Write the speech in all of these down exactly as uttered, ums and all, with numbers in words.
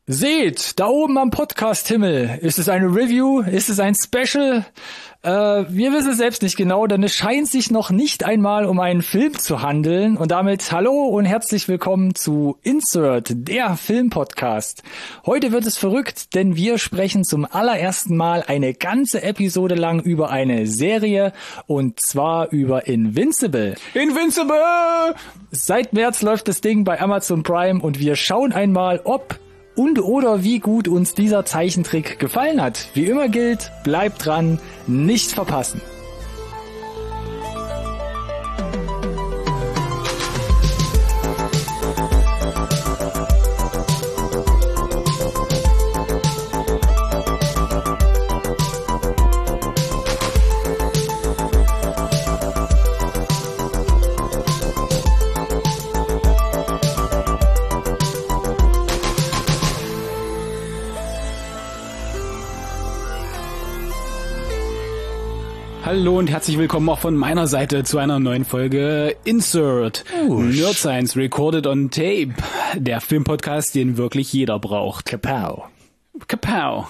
Seht, da oben am Podcast-Himmel, ist es eine Review, ist es ein Special? Äh, wir wissen es selbst nicht genau, denn es scheint sich noch nicht einmal um einen Film zu handeln. Und damit hallo und herzlich willkommen zu Insert, der Film-Podcast. Heute wird es verrückt, denn wir sprechen zum allerersten Mal eine ganze Episode lang über eine Serie, und zwar über Invincible. Invincible! Seit März läuft das Ding bei Amazon Prime und wir schauen einmal, ob und oder wie gut uns dieser Zeichentrick gefallen hat. Wie immer gilt, bleibt dran, nicht verpassen. Hallo und herzlich willkommen auch von meiner Seite zu einer neuen Folge Insert. Nerd Science Recorded on Tape. Der Filmpodcast, den wirklich jeder braucht. Kapow. Kapow.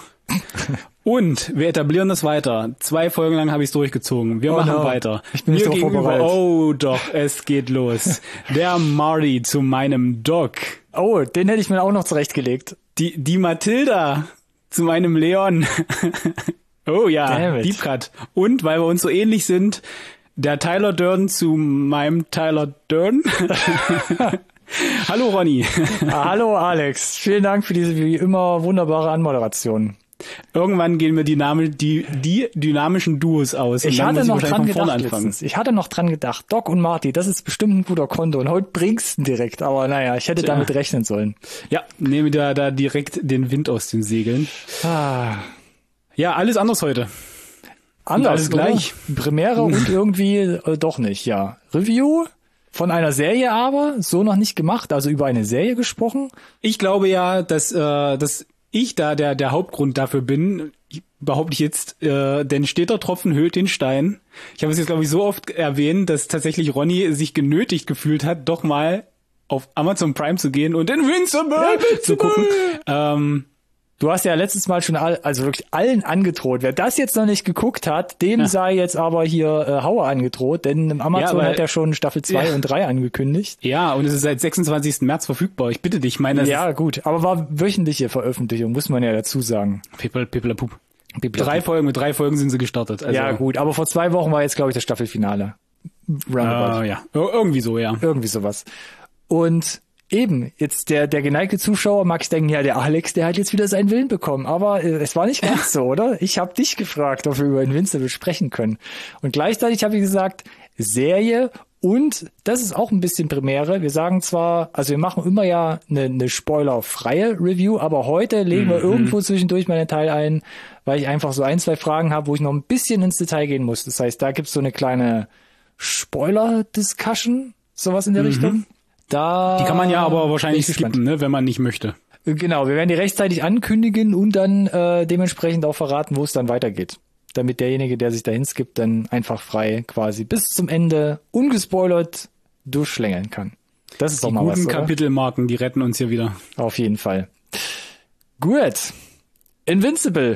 Und wir etablieren das weiter. Zwei Folgen lang habe ich es durchgezogen. Wir oh machen no. weiter. Ich bin nicht Mir darauf gegenüber, vorbereitet. oh doch, es geht los. Der Marty zu meinem Doc. Oh, den hätte ich mir auch noch zurechtgelegt. Die, die Mathilda zu meinem Leon. Oh ja, Deep Cut. Und weil wir uns so ähnlich sind, der Tyler Durden zu meinem Tyler Durden. Hallo Ronny. Ah, hallo Alex. Vielen Dank für diese wie immer wunderbare Anmoderation. Irgendwann gehen mir die, Namen, die, die dynamischen Duos aus. Ich und dann hatte muss noch ich dran von vorne gedacht anfangen. letztens. Ich hatte noch dran gedacht. Doc und Marty, das ist bestimmt ein guter Konto. Und heute bringst du ihn direkt. Aber naja, ich hätte Tja. damit rechnen sollen. Ja, nehme da, da direkt den Wind aus den Segeln. Ah. Ja, alles anders heute. Anders, alles gleich. Oder? Premiere und irgendwie äh, doch nicht, ja. Review von einer Serie aber, so noch nicht gemacht, also über eine Serie gesprochen. Ich glaube ja, dass, äh, dass ich da der, der Hauptgrund dafür bin, behaupte ich jetzt, äh, denn steter Tropfen höhlt den Stein. Ich habe es jetzt, glaube ich, so oft erwähnt, dass tatsächlich Ronny sich genötigt gefühlt hat, doch mal auf Amazon Prime zu gehen und Invincible, Invincible! zu gucken. Ähm, Du hast ja letztes Mal schon all, also wirklich allen angedroht. Wer das jetzt noch nicht geguckt hat, dem ja. sei jetzt aber hier äh, Hauer angedroht, denn Amazon ja, weil, hat ja schon Staffel zwei ja. und drei angekündigt. Ja, und es ist seit sechsundzwanzigsten März verfügbar. Ich bitte dich, meine... Ja, gut, aber war wöchentliche Veröffentlichung, muss man ja dazu sagen. Pippel, pippelapup. Drei Folgen, mit drei Folgen sind sie gestartet. Also, ja, gut, aber vor zwei Wochen war jetzt, glaube ich, das Staffelfinale. Roundabout. Uh, ja, irgendwie so, ja. Irgendwie sowas. Und eben, jetzt der der geneigte Zuschauer mag denken, ja, der Alex, der hat jetzt wieder seinen Willen bekommen. Aber äh, es war nicht ganz so, oder? Ich habe dich gefragt, ob wir über Invincible sprechen können. Und gleichzeitig habe ich gesagt, Serie und das ist auch ein bisschen Premiere. Wir sagen zwar, also wir machen immer ja eine, eine spoilerfreie Review, aber heute legen wir mhm. irgendwo zwischendurch mal einen Teil ein, weil ich einfach so ein, zwei Fragen habe, wo ich noch ein bisschen ins Detail gehen muss. Das heißt, da gibt's so eine kleine Spoiler-Discussion, sowas in der mhm. Richtung. Da die kann man ja aber wahrscheinlich skippen, ne, wenn man nicht möchte. Genau, wir werden die rechtzeitig ankündigen und dann äh, dementsprechend auch verraten, wo es dann weitergeht. Damit derjenige, der sich dahin skippt, dann einfach frei quasi bis zum Ende ungespoilert durchschlängeln kann. Das ist die doch mal was, guten oder? Kapitelmarken, die retten uns hier wieder. Auf jeden Fall. Gut. Invincible.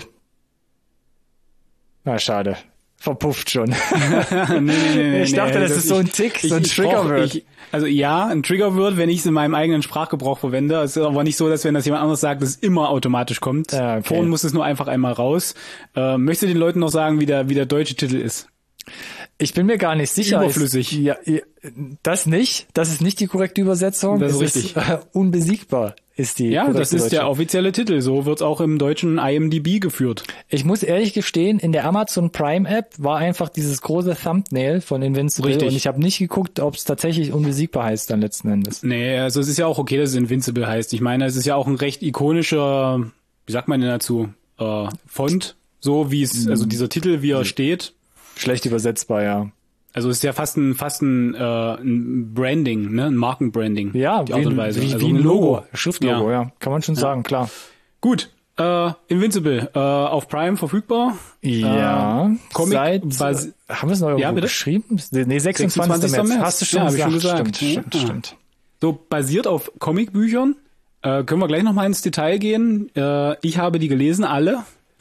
Na, schade. Verpufft schon. nee, nee, nee, ich dachte, nee, das, das ist so ein Tick, ich, so ein Triggerwort. Also ja, ein Triggerwort, wenn ich es in meinem eigenen Sprachgebrauch verwende. Es ist aber nicht so, dass wenn das jemand anderes sagt, es immer automatisch kommt. Ja, okay. Vorhin muss es nur einfach einmal raus. Äh, möchtest du den Leuten noch sagen, wie der, wie der deutsche Titel ist? Ich bin mir gar nicht sicher. Überflüssig. Ist, ja, das nicht. Das ist nicht die korrekte Übersetzung. Das ist es richtig. Ist, äh, unbesiegbar ist die. Ja, das ist Deutsche. der offizielle Titel. So wird's auch im deutschen I M D B geführt. Ich muss ehrlich gestehen, in der Amazon Prime App war einfach dieses große Thumbnail von Invincible. Richtig. Und ich habe nicht geguckt, ob es tatsächlich unbesiegbar heißt dann letzten Endes. Nee, also es ist ja auch okay, dass es Invincible heißt. Ich meine, es ist ja auch ein recht ikonischer, wie sagt man denn dazu, äh, Font, so wie es, also dieser Titel, wie er steht. Schlecht übersetzbar, ja. Also es ist ja fast ein fast ein, äh, ein Branding, ne, ein Markenbranding. Ja, die wie, Art und Weise. wie, also wie ein Logo, Logo. Schriftlogo, ja. ja, kann man schon ja. sagen, klar. Gut, äh, Invincible äh, auf Prime verfügbar. Ja, äh, Comic seit, basi- haben wir es noch irgendwo ja, bitte? geschrieben? Nee, sechsundzwanzigsten März. Hast du schon ja, gesagt? schon gesagt. Stimmt, stimmt, ja. stimmt. So basiert auf Comicbüchern. Äh, können wir gleich nochmal ins Detail gehen. Äh, ich habe die gelesen, alle.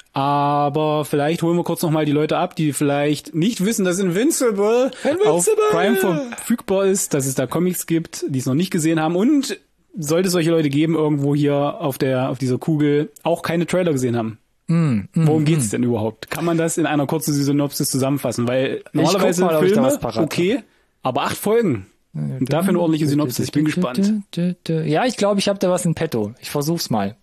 Aber vielleicht holen wir kurz nochmal die Leute ab, die vielleicht nicht wissen, dass Invincible, Invincible auf Prime verfügbar ist, dass es da Comics gibt, die es noch nicht gesehen haben. Und sollte es solche Leute geben, irgendwo hier auf der auf dieser Kugel auch keine Trailer gesehen haben. Mm, mm, Worum geht's mm. denn überhaupt? Kann man das in einer kurzen Synopsis zusammenfassen? Weil normalerweise mal, Filme, okay, aber acht Folgen. Und dafür eine ordentliche Synopsis. Ich bin gespannt. Ja, ich glaube, ich habe da was in petto. Ich versuch's mal.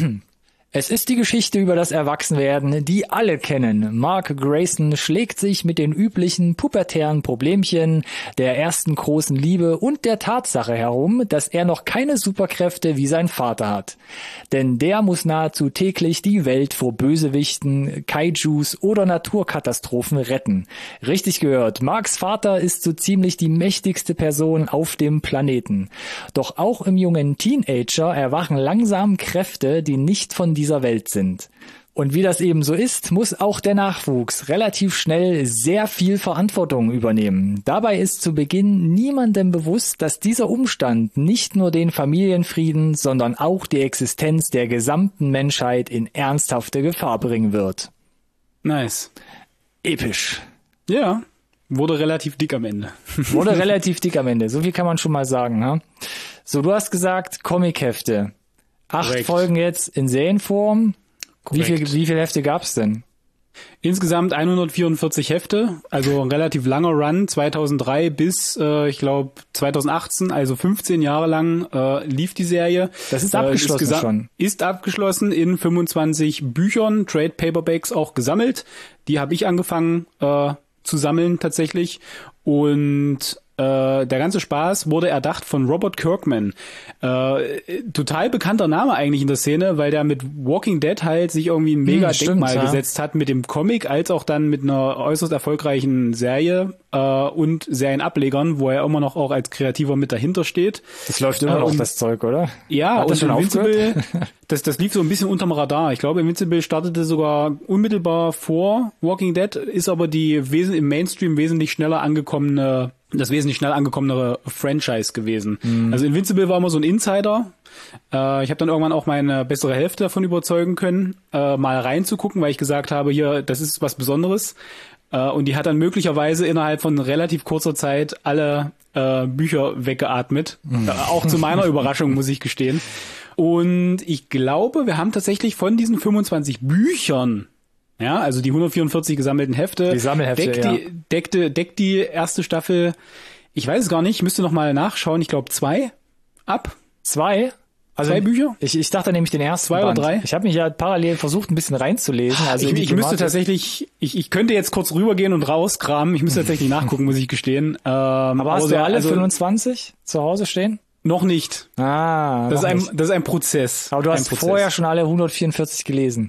Es ist die Geschichte über das Erwachsenwerden, die alle kennen. Mark Grayson schlägt sich mit den üblichen pubertären Problemchen, der ersten großen Liebe und der Tatsache herum, dass er noch keine Superkräfte wie sein Vater hat. Denn der muss nahezu täglich die Welt vor Bösewichten, Kaijus oder Naturkatastrophen retten. Richtig gehört, Marks Vater ist so ziemlich die mächtigste Person auf dem Planeten. Doch auch im jungen Teenager erwachen langsam Kräfte, die nicht von dieser Welt sind. Und wie das eben so ist, muss auch der Nachwuchs relativ schnell sehr viel Verantwortung übernehmen. Dabei ist zu Beginn niemandem bewusst, dass dieser Umstand nicht nur den Familienfrieden, sondern auch die Existenz der gesamten Menschheit in ernsthafte Gefahr bringen wird. Nice. Episch. Ja, wurde relativ dick am Ende. Wurde relativ dick am Ende, so viel kann man schon mal sagen. Ha? So, du hast gesagt, Comichefte. Acht Korrekt. Folgen jetzt in Serienform. Wie viel, wie viele Hefte gab's denn? Insgesamt hundertvierundvierzig Hefte, also ein relativ langer Run, zweitausenddrei bis, äh, ich glaube, zweitausendachtzehn, also fünfzehn Jahre lang äh, lief die Serie. Das ist abgeschlossen äh, ist schon. Ist abgeschlossen in fünfundzwanzig Büchern, Trade Paperbacks auch gesammelt. Die habe ich angefangen äh, zu sammeln tatsächlich. Und äh, der ganze Spaß wurde erdacht von Robert Kirkman. Äh, total bekannter Name eigentlich in der Szene, weil der mit Walking Dead halt sich irgendwie ein mega hm, Denkmal stimmt, ja. gesetzt hat mit dem Comic, als auch dann mit einer äußerst erfolgreichen Serie äh, und Serienablegern, wo er immer noch auch als Kreativer mit dahinter steht. Das läuft immer äh, noch, das Zeug, oder? Ja, Hat und Invincible, das, das lief so ein bisschen unterm Radar. Ich glaube, Invincible startete sogar unmittelbar vor Walking Dead, ist aber die wes- im Mainstream wesentlich schneller angekommene das wesentlich schnell angekommene Franchise gewesen. Mhm. Also Invincible war immer so ein Insider. Äh, ich habe dann irgendwann auch meine bessere Hälfte davon überzeugen können, äh, mal reinzugucken, weil ich gesagt habe, hier, das ist was Besonderes. Äh, und die hat dann möglicherweise innerhalb von relativ kurzer Zeit alle äh, Bücher weggeatmet. Mhm. Äh, auch zu meiner Überraschung, muss ich gestehen. Und ich glaube, wir haben tatsächlich von diesen fünfundzwanzig Büchern, ja, also die hundertvierundvierzig gesammelten Hefte, die Sammelhefte, deckt, ja. die, deckte, deckt die erste Staffel, ich weiß es gar nicht, ich müsste noch mal nachschauen, ich glaube zwei ab. Zwei? Also zwei Bücher? Ich, ich dachte nämlich den ersten Zwei Band. oder drei? Ich habe mich ja parallel versucht, ein bisschen reinzulesen. Also ich, ich müsste tatsächlich, ich, ich könnte jetzt kurz rübergehen und rauskramen, ich müsste tatsächlich nachgucken, muss ich gestehen. Ähm, aber hast aber du alle also, fünfundzwanzig zu Hause stehen? Noch nicht. Ah, das ist ein nicht. das ist ein Prozess. Aber du ein hast Prozess. vorher schon alle hundertvierundvierzig gelesen.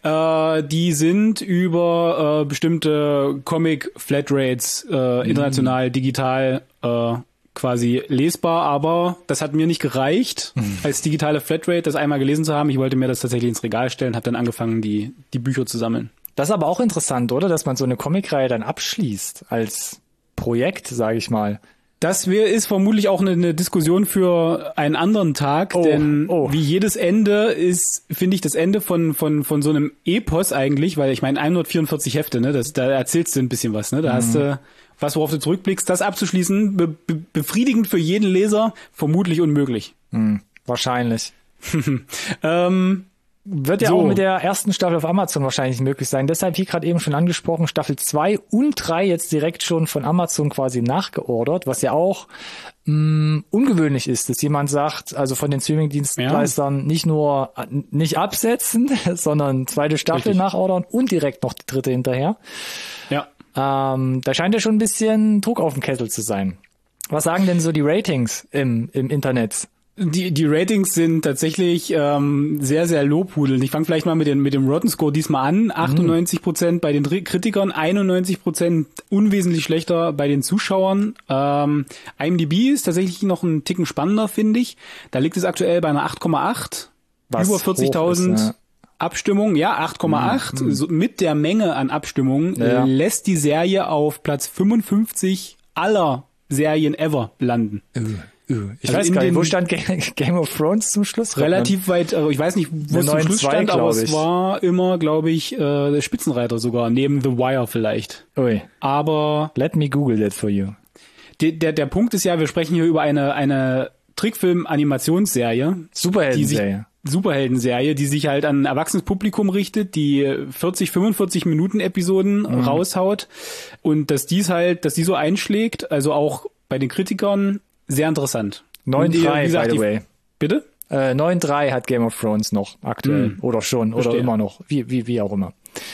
Äh, die sind über äh, bestimmte Comic Flatrates äh, international, mm. digital äh, quasi lesbar, aber das hat mir nicht gereicht, mm. als digitale Flatrate das einmal gelesen zu haben. Ich wollte mir das tatsächlich ins Regal stellen, habe dann angefangen, die die Bücher zu sammeln. Das ist aber auch interessant, oder? Dass man so eine Comicreihe dann abschließt als Projekt, sage ich mal. Das wär, ist vermutlich auch eine, eine Diskussion für einen anderen Tag, oh, denn oh. wie jedes Ende ist, finde ich, das Ende von von von so einem Epos eigentlich, weil ich meine hundertvierundvierzig Hefte, ne, das, da erzählst du ein bisschen was, ne, da mhm. hast du was, worauf du zurückblickst, das abzuschließen, be, be, befriedigend für jeden Leser, vermutlich unmöglich. Mhm, wahrscheinlich. ähm, Wird ja so. Auch mit der ersten Staffel auf Amazon wahrscheinlich möglich sein. Deshalb, wie gerade eben schon angesprochen, Staffel zwei und drei jetzt direkt schon von Amazon quasi nachgeordert, was ja auch mh, ungewöhnlich ist, dass jemand sagt, also von den Streaming-Dienstleistern ja. nicht nur nicht absetzen, sondern zweite Staffel Richtig. nachordern und direkt noch die dritte hinterher. Ja. Ähm, da scheint ja schon ein bisschen Druck auf dem Kessel zu sein. Was sagen denn so die Ratings im, im Internet? Die die Ratings sind tatsächlich ähm, sehr, sehr lobhudelnd. Ich fange vielleicht mal mit dem mit dem Rotten Score diesmal an. achtundneunzig Prozent bei den Kritikern, einundneunzig Prozent unwesentlich schlechter bei den Zuschauern. Ähm, IMDb ist tatsächlich noch ein Ticken spannender, finde ich. Da liegt es aktuell bei einer acht Komma acht. Über vierzigtausend ja. Abstimmungen. Ja, acht Komma acht. Mhm. So, mit der Menge an Abstimmungen ja. lässt die Serie auf Platz fünfundfünfzig aller Serien ever landen. Mhm. Uh, ich Also weiß in gar nicht, den- wo stand Ga- Game of Thrones zum Schluss? Relativ weit, also ich weiß nicht, wo es zum neun Schluss zwei, stand, aber glaub es ich. war immer, glaube ich, äh, der Spitzenreiter sogar, neben The Wire vielleicht. Ui, Aber let me Google that for you. der, der, der Punkt ist ja, wir sprechen hier über eine, eine Trickfilm-Animationsserie. Die sich, Superhelden-Serie. Superhelden-Serie, die sich halt an ein erwachsenes Publikum richtet, die vierzig, fünfundvierzig Minuten Episoden Mhm. raushaut und dass dies halt, dass die so einschlägt, also auch bei den Kritikern sehr interessant. neun Und die- drei, wie gesagt, by the die- way. Bitte? Äh, neun drei hat Game of Thrones noch aktuell. Hm. Oder schon. Oder Verstehe. immer noch. Wie, wie, wie auch immer.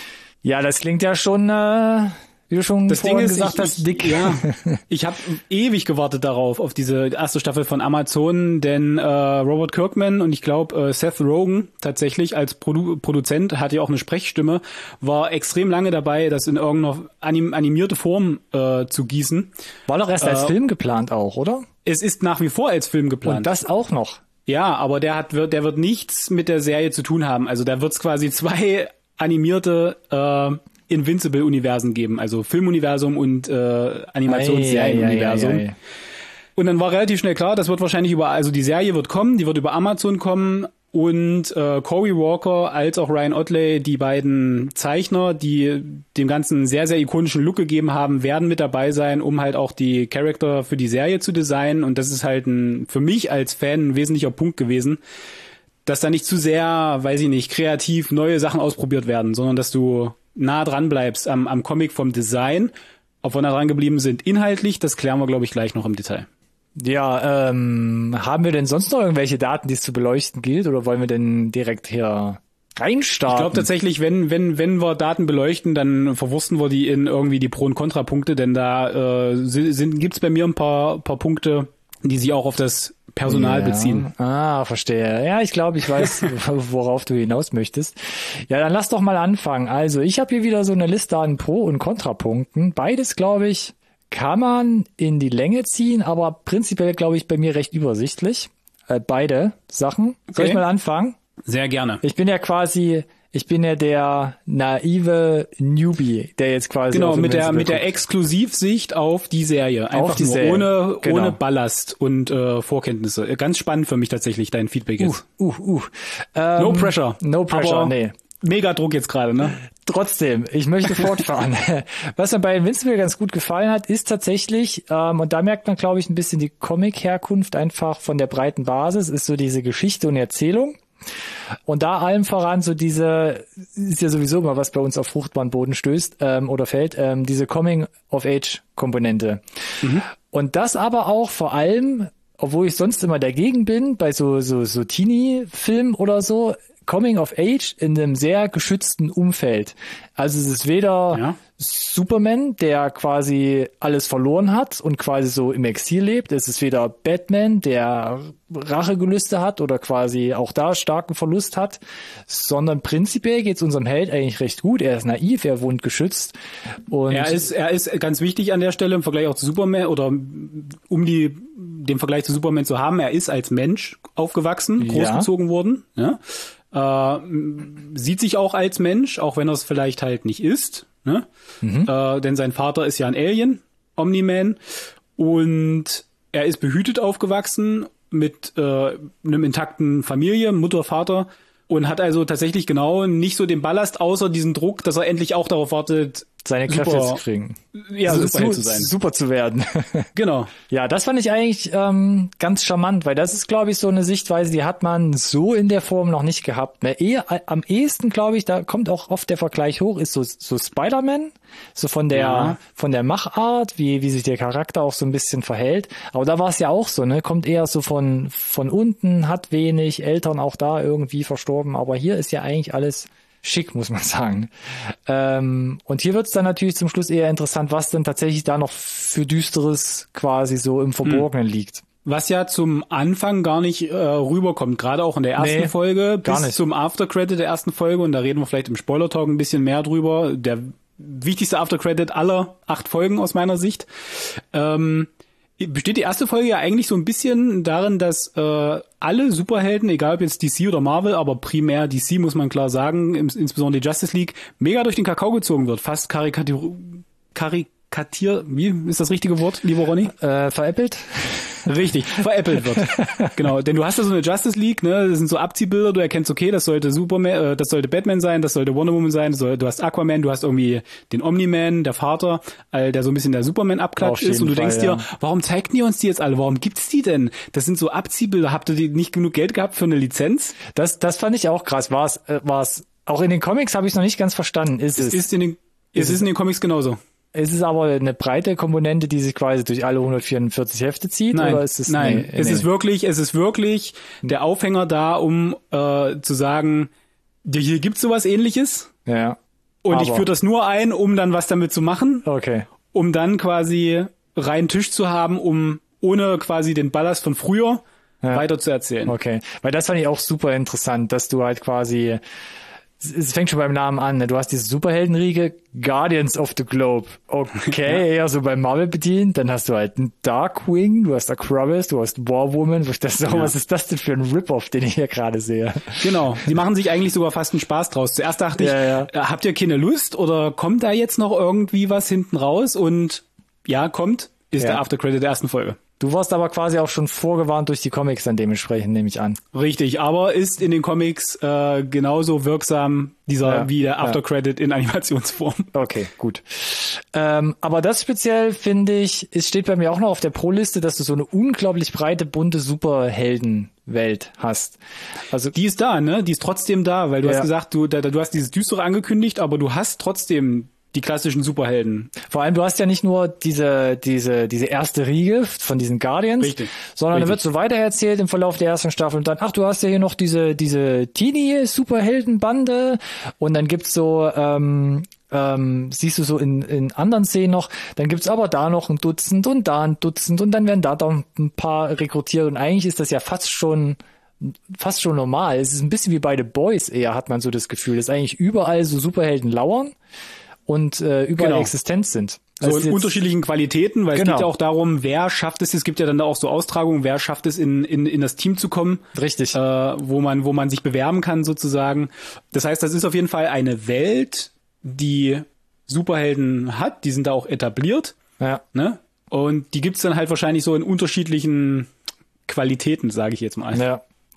Ja, das klingt ja schon, äh, wie du schon Das Ding vorhin ist, gesagt ich, hast, ich, dick. ja, ich habe ewig gewartet darauf, auf diese erste Staffel von Amazon, denn äh, Robert Kirkman und ich glaube äh, Seth Rogen tatsächlich als Produ- Produzent, hatte ja auch eine Sprechstimme, war extrem lange dabei, das in irgendeiner anim animierte Form äh, zu gießen. War doch erst als Äh, Film geplant auch, oder? Es ist nach wie vor als Film geplant. Und das auch noch. Ja, aber der hat wird, der wird nichts mit der Serie zu tun haben. Also da wird es quasi zwei animierte äh, Invincible-Universen geben, also Filmuniversum und äh, Animationsserien-Universum. Ei, ei, ei, ei. Und dann war relativ schnell klar, das wird wahrscheinlich über, also die Serie wird kommen, die wird über Amazon kommen und äh, Cory Walker als auch Ryan Otley, die beiden Zeichner, die dem Ganzen einen sehr, sehr ikonischen Look gegeben haben, werden mit dabei sein, um halt auch die Charakter für die Serie zu designen. Und das ist halt ein, für mich als Fan ein wesentlicher Punkt gewesen, dass da nicht zu sehr, weiß ich nicht, kreativ neue Sachen ausprobiert werden, sondern dass du nah dran bleibst am, am Comic vom Design. Ob wir nah dran geblieben sind inhaltlich, das klären wir, glaube ich, gleich noch im Detail. Ja, ähm, haben wir denn sonst noch irgendwelche Daten, die es zu beleuchten gilt, oder wollen wir denn direkt hier reinstarten? Ich glaube tatsächlich, wenn wenn wenn wir Daten beleuchten, dann verwursten wir die in irgendwie die Pro- und Kontrapunkte, denn da äh, sind gibt's bei mir ein paar paar Punkte, die sich auch auf das Personal ja. beziehen. Ah, verstehe. Ja, ich glaube, ich weiß, worauf du hinaus möchtest. Ja, dann lass doch mal anfangen. Also, ich habe hier wieder so eine Liste an Pro- und Kontrapunkten. Beides, glaube ich, kann man in die Länge ziehen, aber prinzipiell, glaube ich, bei mir recht übersichtlich. Äh, beide Sachen. Soll Okay. ich mal anfangen? Sehr gerne. Ich bin ja quasi, ich bin ja der naive Newbie, der jetzt quasi Genau, auf mit der Invincible mit der guckt. Exklusivsicht auf die Serie. Einfach die nur Serie, ohne genau. ohne Ballast und äh, Vorkenntnisse. Ganz spannend für mich tatsächlich dein Feedback Uh, jetzt. uh, uh. Ähm, No pressure. No pressure, Aber nee. Mega Druck jetzt gerade, ne? Trotzdem, ich möchte fortfahren. Was mir bei Invincible ganz gut gefallen hat, ist tatsächlich, ähm, und da merkt man, glaube ich, ein bisschen die Comic-Herkunft einfach von der breiten Basis, ist so diese Geschichte und Erzählung. Und da allem voran so diese, ist ja sowieso immer, was bei uns auf fruchtbaren Boden stößt ähm, oder fällt, ähm, diese Coming-of-Age-Komponente. Mhm. Und das aber auch vor allem, obwohl ich sonst immer dagegen bin, bei so so so Teenie-Filmen oder so, Coming of Age in einem sehr geschützten Umfeld. Also es ist weder Ja. Superman, der quasi alles verloren hat und quasi so im Exil lebt. Es ist weder Batman, der Rachegelüste hat oder quasi auch da starken Verlust hat, sondern prinzipiell geht es unserem Held eigentlich recht gut. Er ist naiv, er wohnt geschützt. Und Er ist, er ist ganz wichtig an der Stelle im Vergleich auch zu Superman oder um die, den Vergleich zu Superman zu haben. Er ist als Mensch aufgewachsen, großgezogen worden. Ja? Äh, sieht sich auch als Mensch, auch wenn er es vielleicht halt nicht ist. Ne? Mhm. Äh, denn sein Vater ist ja ein Alien, Omni-Man. Und er ist behütet aufgewachsen mit äh, einem intakten Familie, Mutter, Vater. Und hat also tatsächlich genau nicht so den Ballast, außer diesen Druck, dass er endlich auch darauf wartet, seine Kräfte super, zu kriegen. Ja, so, Superheld su- zu sein. Super zu werden. Genau. Ja, das fand ich eigentlich ähm, ganz charmant, weil das ist, glaube ich, so eine Sichtweise, die hat man so in der Form noch nicht gehabt. Ne? Eher, äh, am ehesten, glaube ich, da kommt auch oft der Vergleich hoch, ist so, so Spider-Man, so von der Ja. von der Machart, wie wie sich der Charakter auch so ein bisschen verhält. Aber da war es ja auch so, ne, kommt eher so von von unten, hat wenig, Eltern auch da irgendwie verstorben. Aber hier ist ja eigentlich alles schick, muss man sagen. Ähm, und hier wird's dann natürlich zum Schluss eher interessant, was denn tatsächlich da noch für Düsteres quasi so im Verborgenen hm. liegt. Was ja zum Anfang gar nicht äh, rüberkommt, gerade auch in der ersten Nee, Folge, gar bis nicht. zum Aftercredit der ersten Folge, und da reden wir vielleicht im Spoiler-Talk ein bisschen mehr drüber. Der wichtigste Aftercredit aller acht Folgen aus meiner Sicht. Ähm, besteht die erste Folge ja eigentlich so ein bisschen darin, dass äh, alle Superhelden, egal ob jetzt D C oder Marvel, aber primär D C muss man klar sagen, ins, insbesondere die Justice League, mega durch den Kakao gezogen wird, fast karikatur, karikatier, wie ist das richtige Wort, lieber Ronny? Äh, veräppelt? Richtig, veräppelt wird. Genau, denn du hast ja so eine Justice League, ne? Das sind so Abziehbilder, du erkennst, okay, das sollte Superman, äh, das sollte Batman sein, das sollte Wonder Woman sein, soll, du hast Aquaman, du hast irgendwie den Omni-Man, der Vater, äh, der so ein bisschen der Superman-Abklatsch ist und du Fall, denkst ja. dir, warum zeigten die uns die jetzt alle? Warum gibt's die denn? Das sind so Abziehbilder. Habt ihr die nicht genug Geld gehabt für eine Lizenz? Das, das fand ich auch krass. War es, äh, war es auch in den Comics habe ich es noch nicht ganz verstanden. Ist es? Es ist in den, ist es ist in den Comics genauso. Ist es aber eine breite Komponente, die sich quasi durch alle hundertvierundvierzig Hefte zieht? Nein, oder ist es, nein. Nee, es nee. ist wirklich, es ist wirklich der Aufhänger da, um äh, zu sagen, hier gibt's sowas Ähnliches. Ja. Und ich führe das nur ein, um dann was damit zu machen. Okay. Um dann quasi reinen Tisch zu haben, um ohne quasi den Ballast von früher ja. weiter zu erzählen. Okay. Weil das fand ich auch super interessant, dass du halt quasi, es fängt schon beim Namen an, ne? Du hast diese Superheldenriege, Guardians of the Globe. Okay, ja. eher so beim Marvel bedient. Dann hast du halt einen Darkwing, du hast Acrobus, du hast War Woman. Wo ich das so, ja. Was ist das denn für ein Rip-Off, den ich hier gerade sehe? Genau, die machen sich eigentlich sogar fast einen Spaß draus. Zuerst dachte ich, ja, ja. habt ihr keine Lust oder kommt da jetzt noch irgendwie was hinten raus? Und ja, kommt, ist ja. der Aftercredit der ersten Folge. Du warst aber quasi auch schon vorgewarnt durch die Comics dann dementsprechend, nehme ich an. Richtig, aber ist in den Comics äh, genauso wirksam dieser ja, wie der Aftercredit ja. in Animationsform. Okay, gut. Ähm, aber das speziell finde ich, es steht bei mir auch noch auf der Pro-Liste, dass du so eine unglaublich breite, bunte Superheldenwelt hast. Also die ist da, ne? Die ist trotzdem da, weil du ja. hast gesagt, du da, du hast dieses Düstere angekündigt, aber du hast trotzdem die klassischen Superhelden. Vor allem, du hast ja nicht nur diese diese diese erste Riege von diesen Guardians, Richtig. sondern Richtig. da wird so weiter erzählt im Verlauf der ersten Staffel und dann, ach, du hast ja hier noch diese diese Teenie-Superheldenbande und dann gibt's so, ähm, ähm, siehst du so in in anderen Szenen noch, dann gibt's aber da noch ein Dutzend und da ein Dutzend und dann werden da doch ein paar rekrutiert und eigentlich ist das ja fast schon fast schon normal. Es ist ein bisschen wie bei The Boys eher, hat man so das Gefühl, dass eigentlich überall so Superhelden lauern und äh, überall genau. existent sind. So in unterschiedlichen Qualitäten, weil genau. es geht ja auch darum, wer schafft es, es gibt ja dann auch so Austragungen, wer schafft es in in in das Team zu kommen. Richtig. Äh, wo man wo man sich bewerben kann sozusagen. Das heißt, das ist auf jeden Fall eine Welt, die Superhelden hat, die sind da auch etabliert. Ja. Ne? Und die gibt's dann halt wahrscheinlich so in unterschiedlichen Qualitäten, sage ich jetzt mal. Ja.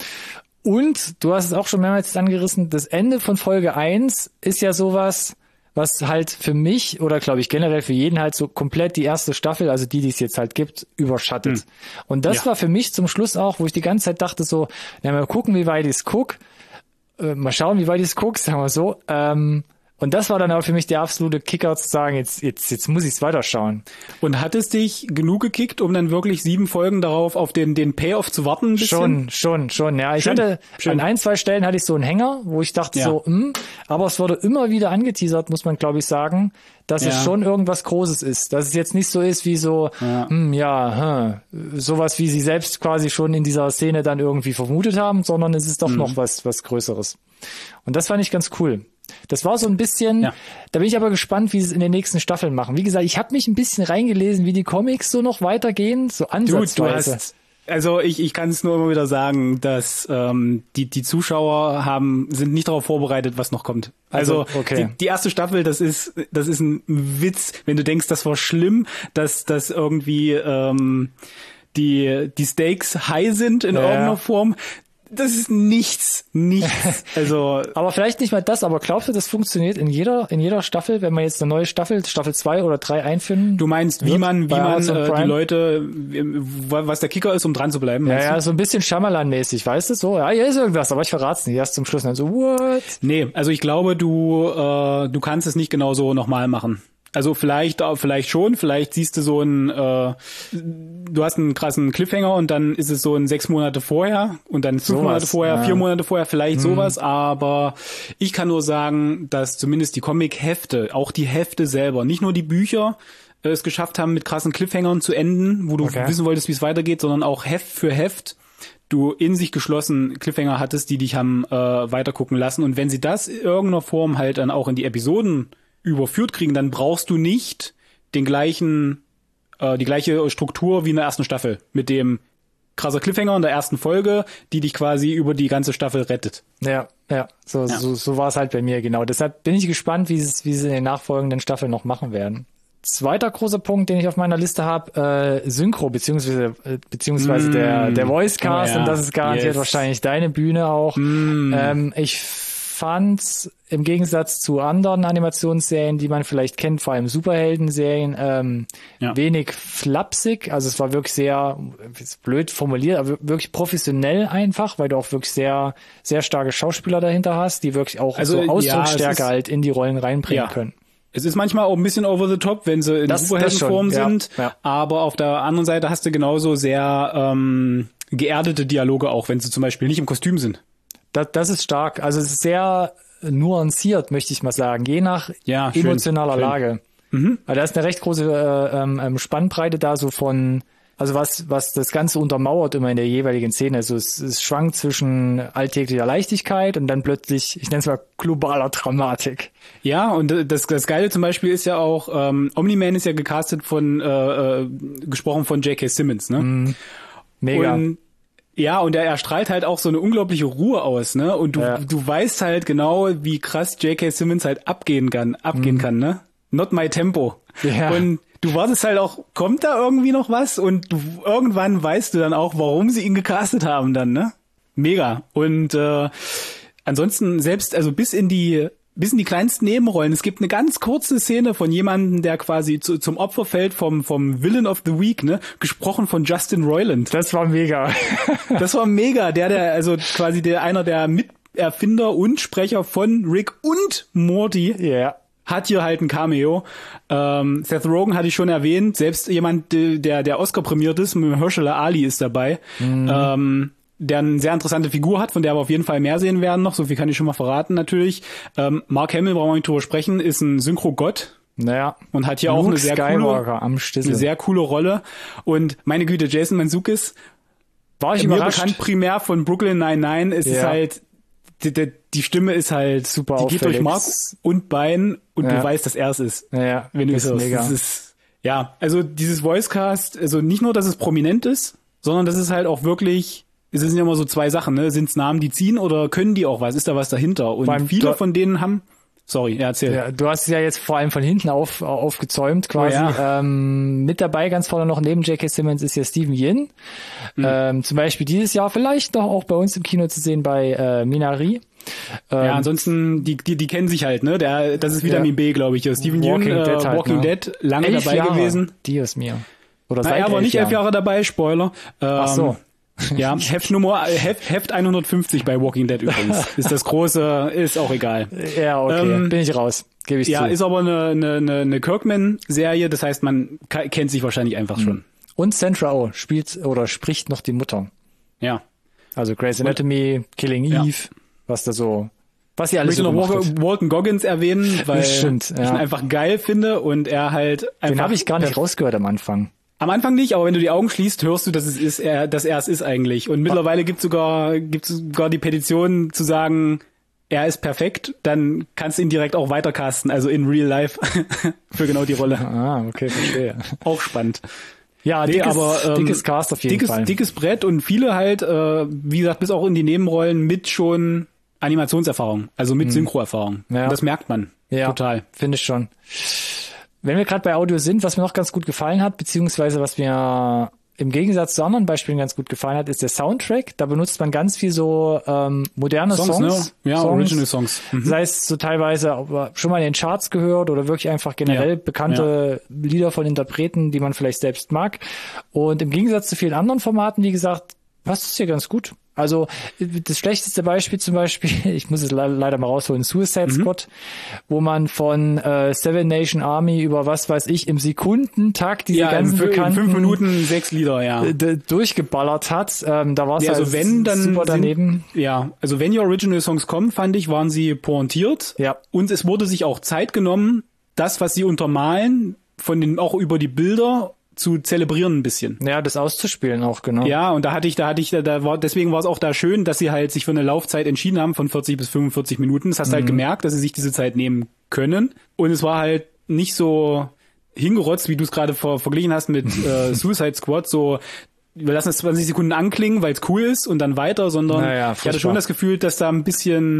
Und du hast es auch schon mehrmals angerissen, das Ende von Folge eins ist ja sowas, was halt für mich oder glaube ich generell für jeden halt so komplett die erste Staffel, also die, die es jetzt halt gibt, überschattet. Hm. Und das ja. war für mich zum Schluss auch, wo ich die ganze Zeit dachte so, na, mal gucken, wie weit ich es guck, äh, mal schauen, wie weit ich es guck, sagen wir so. Ähm, und das war dann auch für mich der absolute Kicker zu sagen, jetzt jetzt jetzt muss ich es weiterschauen. Und hat es dich genug gekickt, um dann wirklich sieben Folgen darauf auf den den Payoff zu warten? Ein bisschen? Schon, schon, schon. Ja, ich Schön. hatte Schön. an ein, zwei Stellen hatte ich so einen Hänger, wo ich dachte ja. so, hm, aber es wurde immer wieder angeteasert, muss man glaube ich sagen, dass ja. es schon irgendwas Großes ist. Dass es jetzt nicht so ist wie so, ja, hm, ja hm, sowas wie sie selbst quasi schon in dieser Szene dann irgendwie vermutet haben, sondern es ist doch mhm. noch was was Größeres. Und das fand ich ganz cool. Das war so ein bisschen, ja. da bin ich aber gespannt, wie sie es in den nächsten Staffeln machen. Wie gesagt, ich habe mich ein bisschen reingelesen, wie die Comics so noch weitergehen, so ansatzweise. Du, du hast, also ich ich kann es nur immer wieder sagen, dass ähm, die die Zuschauer haben sind nicht darauf vorbereitet, was noch kommt. Also, also okay. die, die erste Staffel, das ist das ist ein Witz, wenn du denkst, das war schlimm, dass das irgendwie ähm, die die Stakes high sind in ja. irgendeiner Form. Das ist nichts, nichts. Also, aber vielleicht nicht mal das, aber glaubst du, das funktioniert in jeder in jeder Staffel, wenn man jetzt eine neue Staffel, Staffel zwei oder drei einführen? Du meinst, wie man wie man äh, die Leute, was der Kicker ist, um dran zu bleiben? Ja, ja, so ein bisschen Shyamalan-mäßig, weißt du? So, ja, hier ist irgendwas, aber ich verrat's nicht. Erst zum Schluss dann so, what? Nee, also ich glaube, du äh, du kannst es nicht genauso nochmal machen. Also vielleicht vielleicht schon, vielleicht siehst du so ein, äh, du hast einen krassen Cliffhanger und dann ist es so ein sechs Monate vorher und dann fünf sowas, Monate vorher, ja. vier Monate vorher, vielleicht mhm. sowas, aber ich kann nur sagen, dass zumindest die Comic-Hefte, auch die Hefte selber, nicht nur die Bücher, äh, es geschafft haben, mit krassen Cliffhangern zu enden, wo du okay. wissen wolltest, wie es weitergeht, sondern auch Heft für Heft du in sich geschlossen Cliffhanger hattest, die dich haben äh, weitergucken lassen. Und wenn sie das in irgendeiner Form halt dann auch in die Episoden überführt kriegen, dann brauchst du nicht den gleichen, äh, die gleiche Struktur wie in der ersten Staffel mit dem krasser Cliffhanger in der ersten Folge, die dich quasi über die ganze Staffel rettet. Ja, ja, so ja. so, so war es halt bei mir genau. Deshalb bin ich gespannt, wie es wie sie in den nachfolgenden Staffeln noch machen werden. zweiter großer Punkt, den ich auf meiner Liste habe, äh, Synchro, beziehungsweise, äh, beziehungsweise mm. der, der Voicecast, oh, ja. Und das ist garantiert yes. wahrscheinlich deine Bühne auch. Mm. Ähm, ich fand im Gegensatz zu anderen Animationsserien, die man vielleicht kennt, vor allem Superhelden-Serien, ähm, ja. wenig flapsig. Also es war wirklich sehr, ist blöd formuliert, aber wirklich professionell einfach, weil du auch wirklich sehr, sehr starke Schauspieler dahinter hast, die wirklich auch also, so Ausdrucksstärke ja, halt in die Rollen reinbringen ja. können. Es ist manchmal auch ein bisschen over the top, wenn sie in das, Superheldenform das sind, ja, ja. aber auf der anderen Seite hast du genauso sehr ähm, geerdete Dialoge auch, wenn sie zum Beispiel nicht im Kostüm sind. Das, das ist stark. Also es ist sehr nuanciert, möchte ich mal sagen, je nach ja, emotionaler schön, Lage. Schön. Mhm. Also da ist eine recht große äh, ähm, Spannbreite da so von, also was was das Ganze untermauert immer in der jeweiligen Szene. Also es, es schwankt zwischen alltäglicher Leichtigkeit und dann plötzlich, ich nenne es mal globaler Dramatik. Ja, und das das Geile zum Beispiel ist ja auch, ähm, Omni-Man ist ja gecastet von, äh, äh, gesprochen von J K. Simmons, ne? Mhm. Mega. Und ja, und er, er strahlt halt auch so eine unglaubliche Ruhe aus, ne? Und du, ja. du weißt halt genau, wie krass J K. Simmons halt abgehen kann, abgehen mhm. kann, ne? Not my tempo. Ja. Und du wartest halt auch, kommt da irgendwie noch was? Und du, irgendwann weißt du dann auch, warum sie ihn gecastet haben dann, ne? Mega. Und äh, ansonsten selbst, also bis in die bis in die kleinsten Nebenrollen. Es gibt eine ganz kurze Szene von jemandem, der quasi zu, zum Opfer fällt vom vom Villain of the Week, ne? Gesprochen von Justin Roiland. Das war mega. Das war mega. Der, der, also quasi der einer der Miterfinder und Sprecher von Rick und Morty. Ja. Yeah. Hat hier halt ein Cameo. Ähm, Seth Rogen hatte ich schon erwähnt. Selbst jemand, der der Oscar prämiert ist, mit Mahershala Ali ist dabei. Mhm. Ähm, der eine sehr interessante Figur hat, von der wir auf jeden Fall mehr sehen werden noch. So viel kann ich schon mal verraten natürlich. Ähm, Mark Hamill, brauchen wir nicht drüber sprechen, ist ein Synchro-Gott. Naja. Und hat hier Luke auch eine sehr Skywalker coole, am Stissel. eine sehr coole Rolle. Und meine Güte, Jason Mantzoukas, war ich mir überrascht. bekannt primär von Brooklyn Nine-Nine. Es ja. ist halt, die, die, die Stimme ist halt super, die geht durch Mark und Bein und ja. du weißt, dass er es ist. Ja, wenn du es hörst. Das ist, ja, also dieses Voicecast, also nicht nur, dass es prominent ist, sondern dass es halt auch wirklich, es sind ja immer so zwei Sachen, ne? Sind es Namen, die ziehen oder können die auch was? Ist da was dahinter? Und Beim viele Do- von denen haben, sorry, erzähl. Ja, du hast es ja jetzt vor allem von hinten auf, aufgezäumt quasi. Oh ja. ähm, mit dabei ganz vorne noch neben J K. Simmons ist ja Steven Yeun. Mhm. Ähm, zum Beispiel dieses Jahr vielleicht noch auch bei uns im Kino zu sehen bei äh, Minari. Ähm, ja, ansonsten, die, die, die kennen sich halt, ne? Der, das ist Vitamin ja. B, glaube ich. Steven Yeun, Walking, äh, Dead, halt, Walking ne? Dead, lange elf dabei Jahre. gewesen. Dios mir. Oder Na, seit er war nicht elf Jahre dabei, Spoiler. Ähm, Ach so. Ja, Heft Nummer, Heft, Heft hundertfünfzig bei Walking Dead übrigens. Ist das große, ist auch egal. Ja, okay. Ähm, Bin ich raus. Gebe ich ja, zu. Ja, ist aber eine, eine, eine Kirkman-Serie, das heißt, man k- kennt sich wahrscheinlich einfach schon. Und Sandra Oh spielt oder spricht noch die Mutter. Ja. Also Grey's Anatomy, Und, Killing Eve, ja. was da so, was sie alles ich möchte so noch Walton Goggins erwähnen, weil stimmt, ja. ich ihn einfach geil finde und er halt einfach... Den habe ich gar nicht rausgehört am Anfang. Am Anfang nicht, aber wenn du die Augen schließt, hörst du, dass es ist, er, dass er es ist eigentlich. Und mittlerweile gibt sogar, gibt sogar die Petition zu sagen, er ist perfekt, dann kannst du ihn direkt auch weitercasten, also in real life für genau die Rolle. Ah, okay, verstehe. Auch spannend. Ja, nee, dickes, aber ähm, dickes Cast auf jeden dickes, Fall. Dickes Brett und viele halt, äh, wie gesagt, bis auch in die Nebenrollen mit schon Animationserfahrung, also mit hm. Synchroerfahrung. Ja. Und das merkt man ja, total. Finde ich schon. Wenn wir gerade bei Audio sind, was mir noch ganz gut gefallen hat, beziehungsweise was mir im Gegensatz zu anderen Beispielen ganz gut gefallen hat, ist der Soundtrack. Da benutzt man ganz viel so ähm, moderne Songs. Songs, ne? Ja, Songs, Original Songs. Mhm. Sei es so teilweise schon mal in den Charts gehört oder wirklich einfach generell ja. bekannte ja. Lieder von Interpreten, die man vielleicht selbst mag. Und im Gegensatz zu vielen anderen Formaten, wie gesagt, passt es hier ganz gut. Also das schlechteste Beispiel zum Beispiel, ich muss es le- leider mal rausholen, Suicide Squad, mhm. wo man von äh, Seven Nation Army über was weiß ich im Sekundentakt diese ja, ganzen in bekannten fünf Minuten sechs Lieder, ja, d- durchgeballert hat. Ähm, da war es ja, also halt wenn, dann super daneben. Sind, ja, also wenn die Original Songs kommen, fand ich, waren sie pointiert. Ja. Und es wurde sich auch Zeit genommen, das, was sie untermalen, von den auch über die Bilder zu zelebrieren ein bisschen. Ja, das auszuspielen auch, genau. Ja, und da hatte ich, da hatte ich, da, da war, deswegen war es auch da schön, dass sie halt sich für eine Laufzeit entschieden haben von vierzig bis fünfundvierzig Minuten. Das hast du mhm. halt gemerkt, dass sie sich diese Zeit nehmen können. Und es war halt nicht so hingerotzt, wie du es gerade ver- verglichen hast mit äh, Suicide Squad, so wir lassen es zwanzig Sekunden anklingen, weil es cool ist und dann weiter, sondern naja, ich hatte schon das Gefühl, dass da ein bisschen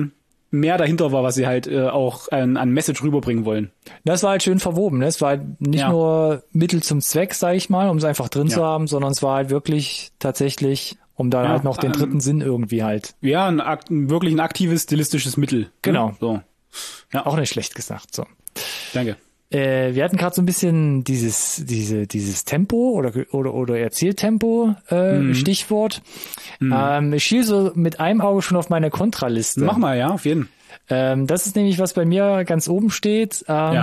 mehr dahinter war, was sie halt äh, auch an, an Message rüberbringen wollen. Das war halt schön verwoben. Ne? Es war halt nicht ja. nur Mittel zum Zweck, sage ich mal, um es einfach drin ja. zu haben, sondern es war halt wirklich tatsächlich, um da ja, halt noch den dritten ähm, Sinn irgendwie halt. Ja, ein, Akt, wirklich ein aktives stilistisches Mittel. Genau. Ne? So. Ja. Auch nicht schlecht gesagt. So. Danke. Äh, wir hatten gerade so ein bisschen dieses, diese, dieses Tempo oder oder oder Erzähltempo äh, mhm. Stichwort. Mhm. Ähm, ich schiel so mit einem Auge schon auf meine Kontraliste. Mach mal, ja, auf jeden. Ähm, das ist nämlich, was bei mir ganz oben steht.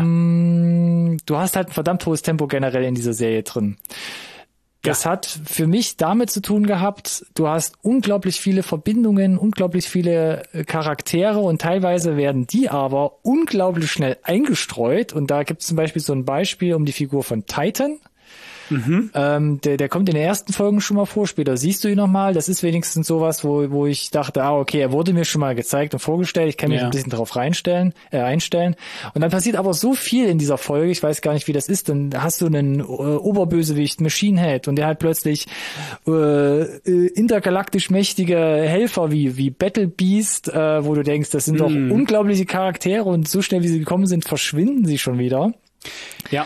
Ähm, ja. Du hast halt ein verdammt hohes Tempo generell in dieser Serie drin. Das ja. hat für mich damit zu tun gehabt, du hast unglaublich viele Verbindungen, unglaublich viele Charaktere und teilweise werden die aber unglaublich schnell eingestreut. Und da gibt es zum Beispiel so ein Beispiel um die Figur von Titan. Mhm. Ähm, der, der kommt in den ersten Folgen schon mal vor, später siehst du ihn nochmal. Das ist wenigstens sowas, wo, wo ich dachte, ah, okay, er wurde mir schon mal gezeigt und vorgestellt, ich kann mich ja. ein bisschen darauf reinstellen, äh, einstellen. Und dann passiert aber so viel in dieser Folge, ich weiß gar nicht, wie das ist, dann hast du einen äh, Oberbösewicht, Machine Head, und der hat plötzlich äh, intergalaktisch mächtige Helfer wie, wie Battle Beast, äh, wo du denkst, das sind mhm. doch unglaubliche Charaktere und so schnell, wie sie gekommen sind, verschwinden sie schon wieder. Ja.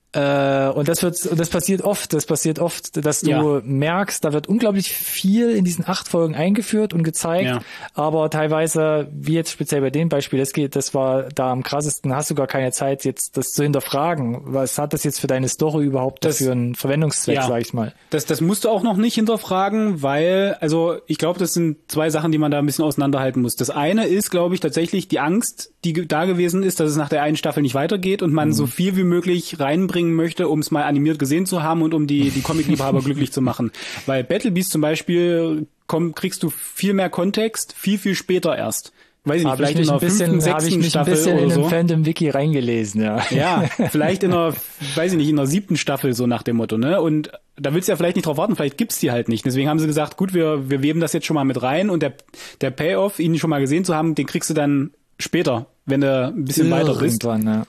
Äh, und das wird, und das passiert oft, das passiert oft, dass du ja. merkst, da wird unglaublich viel in diesen acht Folgen eingeführt und gezeigt, ja. aber teilweise, wie jetzt speziell bei dem Beispiel, das geht, das war da am krassesten, hast du gar keine Zeit, jetzt das zu hinterfragen. Was hat das jetzt für deine Story überhaupt das, für einen Verwendungszweck, ja. sag ich mal? Das, das musst du auch noch nicht hinterfragen, weil, also ich glaube, das sind zwei Sachen, die man da ein bisschen auseinanderhalten muss. Das eine ist, glaube ich, tatsächlich die Angst, die da gewesen ist, dass es nach der einen Staffel nicht weitergeht und man mhm. so viel wie möglich reinbringen möchte, um es mal animiert gesehen zu haben und um die die Comic-Liebhaber glücklich zu machen. Weil Battle Beast zum Beispiel komm, kriegst du viel mehr Kontext, viel, viel später erst. Weiß ich nicht, hab vielleicht ich in der fünften, sechsten Staffel oder so. Habe ich mich ein bisschen in so. den Fandom-Wiki reingelesen, ja. Ja, vielleicht in der, weiß ich nicht, in der siebten Staffel, so nach dem Motto, ne? Und da willst du ja vielleicht nicht drauf warten, vielleicht gibt's die halt nicht. Deswegen haben sie gesagt, gut, wir wir weben das jetzt schon mal mit rein und der der Payoff, ihn schon mal gesehen zu haben, den kriegst du dann später, wenn du ein bisschen Irgendwann, weiter bist. Ja.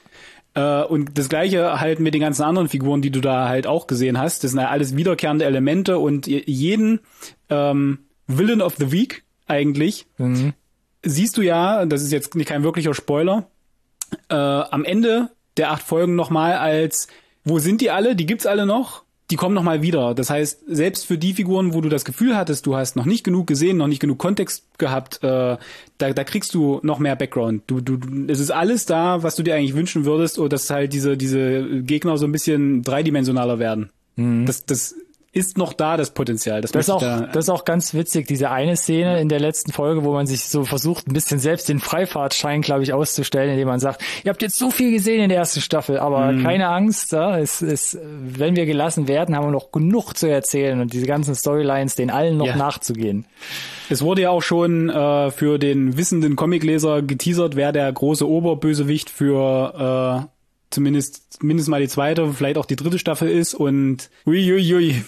Und das Gleiche halt mit den ganzen anderen Figuren, die du da halt auch gesehen hast. Das sind ja alles wiederkehrende Elemente und jeden ähm, Villain of the Week eigentlich mhm. siehst du ja, das ist jetzt nicht kein wirklicher Spoiler, äh, am Ende der acht Folgen nochmal als, wo sind die alle? Die gibt's alle noch? Die kommen nochmal wieder. Das heißt, selbst für die Figuren, wo du das Gefühl hattest, du hast noch nicht genug gesehen, noch nicht genug Kontext gehabt, äh, da, da kriegst du noch mehr Background. Du, du, es ist alles da, was du dir eigentlich wünschen würdest, oder dass halt diese, diese Gegner so ein bisschen dreidimensionaler werden. Mhm. Das, das ist noch da, das Potenzial. Das, das, ist auch, da, das ist auch ganz witzig, diese eine Szene in der letzten Folge, wo man sich so versucht, ein bisschen selbst den Freifahrtschein, glaube ich, auszustellen, indem man sagt, ihr habt jetzt so viel gesehen in der ersten Staffel, aber mhm. keine Angst, ja, es, es, wenn wir gelassen werden, haben wir noch genug zu erzählen und diese ganzen Storylines, denen allen noch ja. nachzugehen. Es wurde ja auch schon äh, für den wissenden Comicleser geteasert, wer der große Oberbösewicht für äh, zumindest mindestens mal die zweite, vielleicht auch die dritte Staffel ist und uiuiui.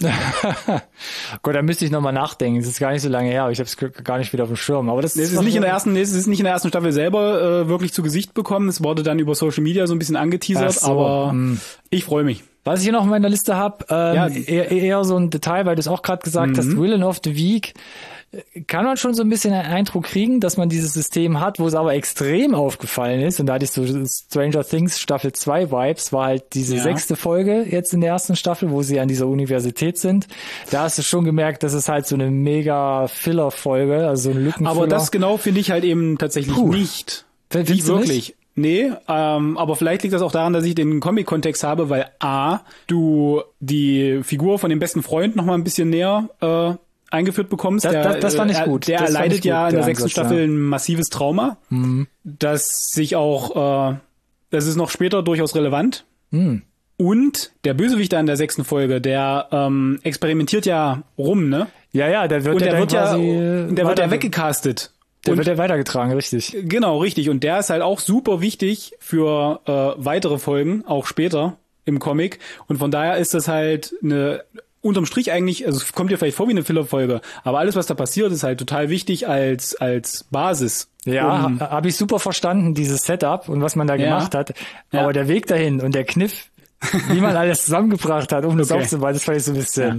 Gott, da müsste ich nochmal nachdenken. Das ist gar nicht so lange her, aber ich habe es gar nicht wieder auf dem Schirm. Aber das, das ist nicht in der ersten, es ist nicht in der ersten Staffel selber äh, wirklich zu Gesicht bekommen. Es wurde dann über Social Media so ein bisschen angeteasert, so, aber mh. ich freue mich. Was ich hier noch in meiner Liste habe, ähm, ja, eher, eher so ein Detail, weil du es auch gerade gesagt mhm. hast, Villain of the Week. Kann man schon so ein bisschen einen Eindruck kriegen, dass man dieses System hat, wo es aber extrem aufgefallen ist. Und da hatte ich so Stranger Things Staffel zwei Vibes, war halt diese ja. sechste Folge jetzt in der ersten Staffel, wo sie an dieser Universität sind. Da hast du schon gemerkt, das ist halt so eine mega Filler-Folge, also so ein Lückenfüller. Aber das genau finde ich halt eben tatsächlich Puh. nicht. Findest nicht wirklich. Nicht? Nee, ähm, aber vielleicht liegt das auch daran, dass ich den Comic-Kontext habe, weil A, du die Figur von dem besten Freund noch mal ein bisschen näher äh, eingeführt bekommst. Das, der, das, das fand ich gut. Der das erleidet ja gut, in der sechsten Ansatz, Staffel ja. ein massives Trauma, mhm. das sich auch, äh, das ist noch später durchaus relevant. Mhm. Und der Bösewicht da in der sechsten Folge, der ähm, experimentiert ja rum, ne? Ja, ja, der wird, Und der ja wird ja, der wird ja weggecastet. Der und wird ja weitergetragen, richtig. Genau, richtig. Und der ist halt auch super wichtig für äh, weitere Folgen, auch später im Comic. Und von daher ist das halt eine unterm Strich eigentlich, also es kommt dir vielleicht vor wie eine Filler-Folge, aber alles, was da passiert, ist halt total wichtig als als Basis. Ja, um, habe ich super verstanden, dieses Setup und was man da ja. gemacht hat. Aber ja. der Weg dahin und der Kniff, wie man alles zusammengebracht hat, um das okay. aufzubauen, das fand ich so ein bisschen...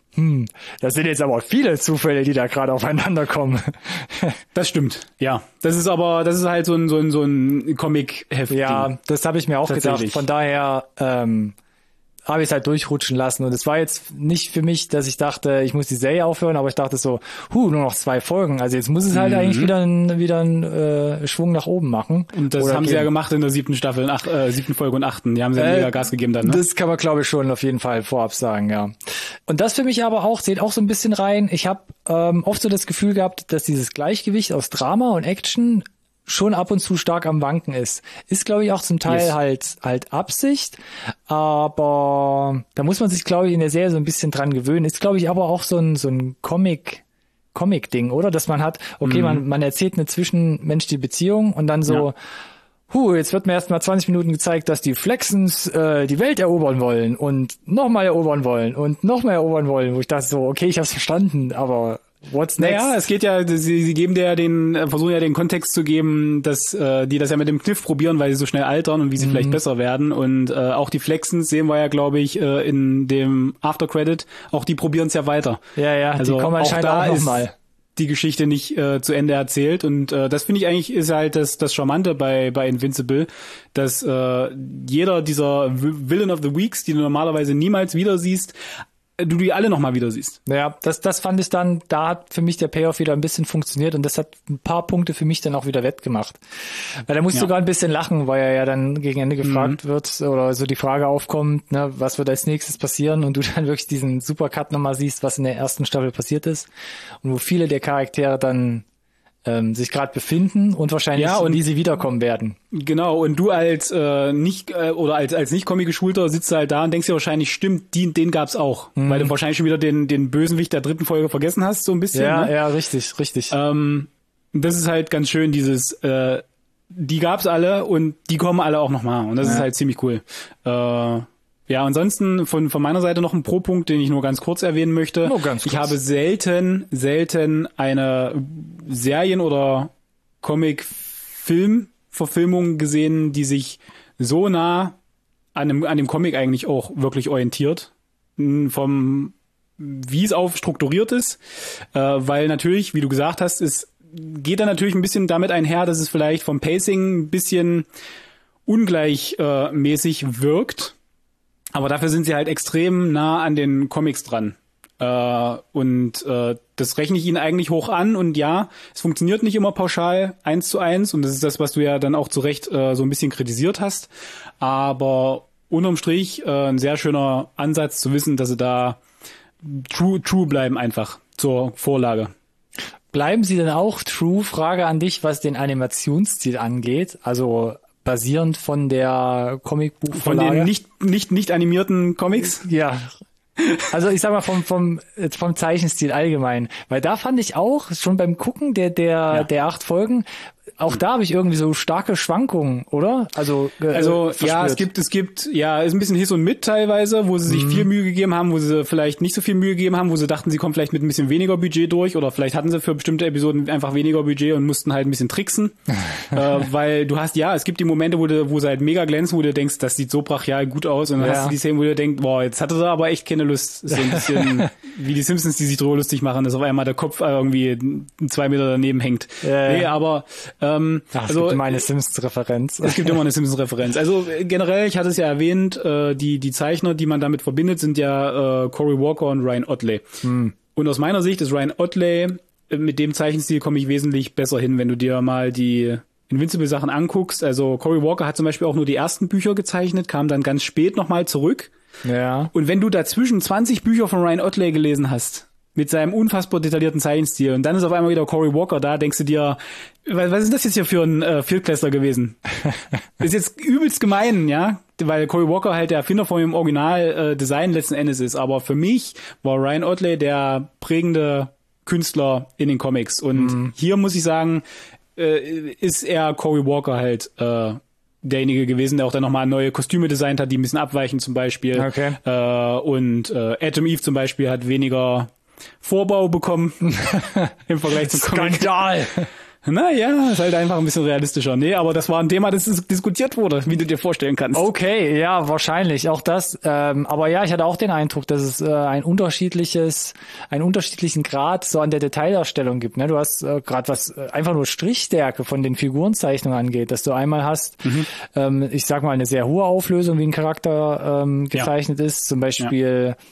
hm, das sind jetzt aber viele Zufälle, die da gerade aufeinander kommen. Das stimmt, ja. Das ist aber, das ist halt so ein, so ein, so ein Comic-Heft. Ja, das habe ich mir auch gedacht. Von daher, ähm, habe ich es halt durchrutschen lassen. Und es war jetzt nicht für mich, dass ich dachte, ich muss die Serie aufhören, aber ich dachte so, huh, nur noch zwei Folgen. Also jetzt muss es halt mhm. eigentlich wieder einen wieder einen, äh, Schwung nach oben machen. Und das Oder haben gehen. sie ja gemacht in der siebten Staffel, in ach, äh, siebten Folge und achten. Die haben sie ja äh, mega Gas gegeben dann, ne? Das kann man, glaube ich, schon auf jeden Fall vorab sagen, ja. Und das für mich aber auch, zählt auch so ein bisschen rein. Ich habe ähm, oft so das Gefühl gehabt, dass dieses Gleichgewicht aus Drama und Action schon ab und zu stark am Wanken ist. Ist, glaube ich, auch zum Teil yes. halt halt Absicht, aber da muss man sich, glaube ich, in der Serie so ein bisschen dran gewöhnen. Ist, glaube ich, aber auch so ein so ein Comic Comic-Ding, oder? Dass man hat, okay, mhm. man man erzählt eine zwischenmenschliche Beziehung und dann so, ja. huh, jetzt wird mir erst mal zwanzig Minuten gezeigt, dass die Flexens äh, die Welt erobern wollen und nochmal erobern wollen und nochmal erobern wollen, wo ich dachte so, okay, ich hab's verstanden, aber what's next? Naja, es geht ja, sie, sie geben dir ja den, versuchen ja den Kontext zu geben, dass äh, die das ja mit dem Kniff probieren, weil sie so schnell altern und wie sie mhm. vielleicht besser werden. Und äh, auch die Flexens sehen wir ja, glaube ich, äh, in dem Aftercredit, auch die probieren es ja weiter. Ja, ja, also die kommen anscheinend auch, auch nochmal. Die Geschichte nicht äh, zu Ende erzählt und äh, das finde ich eigentlich ist halt das das Charmante bei bei Invincible, dass äh, jeder dieser Villain of the Weeks, die du normalerweise niemals wieder siehst, du die alle nochmal wieder siehst. Ja, das das fand ich dann, da hat für mich der Payoff wieder ein bisschen funktioniert und das hat ein paar Punkte für mich dann auch wieder wettgemacht. Weil da musst du ja. sogar ein bisschen lachen, weil er ja dann gegen Ende gefragt mhm. wird oder so die Frage aufkommt, ne, was wird als nächstes passieren und du dann wirklich diesen Supercut nochmal siehst, was in der ersten Staffel passiert ist und wo viele der Charaktere dann ähm, sich gerade befinden und wahrscheinlich ja, und wie sie wiederkommen werden. Genau, und du als äh, nicht äh, oder als als nicht Comic-Geschulter sitzt halt da und denkst dir wahrscheinlich, stimmt, die, den gab's auch, mhm. weil du wahrscheinlich schon wieder den den Bösenwicht der dritten Folge vergessen hast, so ein bisschen. Ja, ne? ja, richtig, richtig. Ähm, das ist halt ganz schön, dieses äh, die gab's alle und die kommen alle auch nochmal und das ja. ist halt ziemlich cool. Äh, Ja, ansonsten von von meiner Seite noch ein Pro-Punkt, den ich nur ganz kurz erwähnen möchte. Nur ganz kurz. Ich habe selten, selten eine Serien- oder Comic-Film-Verfilmung gesehen, die sich so nah an dem, an dem Comic eigentlich auch wirklich orientiert. Vom, wie es auch strukturiert ist. Äh, weil natürlich, wie du gesagt hast, es geht dann natürlich ein bisschen damit einher, dass es vielleicht vom Pacing ein bisschen ungleichmäßig äh, wirkt. Aber dafür sind sie halt extrem nah an den Comics dran. Äh, und äh, das rechne ich ihnen eigentlich hoch an. Und ja, es funktioniert nicht immer pauschal eins zu eins. Und das ist das, was du ja dann auch zu Recht äh, so ein bisschen kritisiert hast. Aber unterm Strich äh, ein sehr schöner Ansatz zu wissen, dass sie da true, true bleiben einfach zur Vorlage. Bleiben sie denn auch true? Frage an dich, was den Animationsstil angeht. Also basierend von der Comicbuchvorlage. Von den nicht nicht nicht animierten Comics? Ja. Also ich sag mal vom vom vom Zeichenstil allgemein, weil da fand ich auch schon beim Gucken der der ja. der acht Folgen, auch da habe ich irgendwie so starke Schwankungen, oder? Also äh, also verspürt. ja, es gibt es gibt ja, ist ein bisschen Hiss und Mit teilweise, wo sie sich mhm. viel Mühe gegeben haben, wo sie vielleicht nicht so viel Mühe gegeben haben, wo sie dachten, sie kommen vielleicht mit ein bisschen weniger Budget durch oder vielleicht hatten sie für bestimmte Episoden einfach weniger Budget und mussten halt ein bisschen tricksen, äh, weil du hast ja, es gibt die Momente, wo du, wo sie halt mega glänzen, wo du denkst, das sieht so brachial gut aus und dann ja. hast du die Szenen, wo du denkst, boah, jetzt hatte sie aber echt keine Lust, so ein bisschen wie die Simpsons, die sich drüber lustig machen, dass auf einmal der Kopf irgendwie zwei Meter daneben hängt. Ja, nee, aber ähm, Ach, es also gibt immer eine Simpsons-Referenz. Es gibt immer eine Simpsons-Referenz. Also generell, ich hatte es ja erwähnt, äh, die die Zeichner, die man damit verbindet, sind ja äh, Cory Walker und Ryan Ottley. Hm. Und aus meiner Sicht ist Ryan Ottley, äh, mit dem Zeichenstil komme ich wesentlich besser hin, wenn du dir mal die Invincible-Sachen anguckst. Also Cory Walker hat zum Beispiel auch nur die ersten Bücher gezeichnet, kam dann ganz spät nochmal zurück. Ja. Und wenn du dazwischen zwanzig Bücher von Ryan Ottley gelesen hast, mit seinem unfassbar detaillierten Zeichenstil. Und dann ist auf einmal wieder Cory Walker da, denkst du dir, was ist das jetzt hier für ein äh, Viertklässler gewesen? Ist jetzt übelst gemein, ja, weil Cory Walker halt der Erfinder von dem Original-Design äh, letzten Endes ist. Aber für mich war Ryan Ottley der prägende Künstler in den Comics. Und mhm. hier muss ich sagen, äh, ist er Cory Walker halt äh, derjenige gewesen, der auch dann nochmal neue Kostüme designt hat, die ein bisschen abweichen zum Beispiel. Okay. Äh, und äh, Atom Eve zum Beispiel hat weniger Vorbau bekommen im Vergleich zum Comic. Skandal! Naja, ist halt einfach ein bisschen realistischer. Nee, aber das war ein Thema, das diskutiert wurde, wie du dir vorstellen kannst. Okay, ja, wahrscheinlich auch das. Ähm, aber ja, ich hatte auch den Eindruck, dass es äh, ein unterschiedliches, einen unterschiedlichen Grad so an der Detailerstellung gibt. Ne? Du hast äh, gerade was äh, einfach nur Strichstärke von den Figurenzeichnungen angeht, dass du einmal hast, mhm. ähm, ich sag mal, eine sehr hohe Auflösung, wie ein Charakter ähm, gezeichnet ja. ist. Zum Beispiel ja.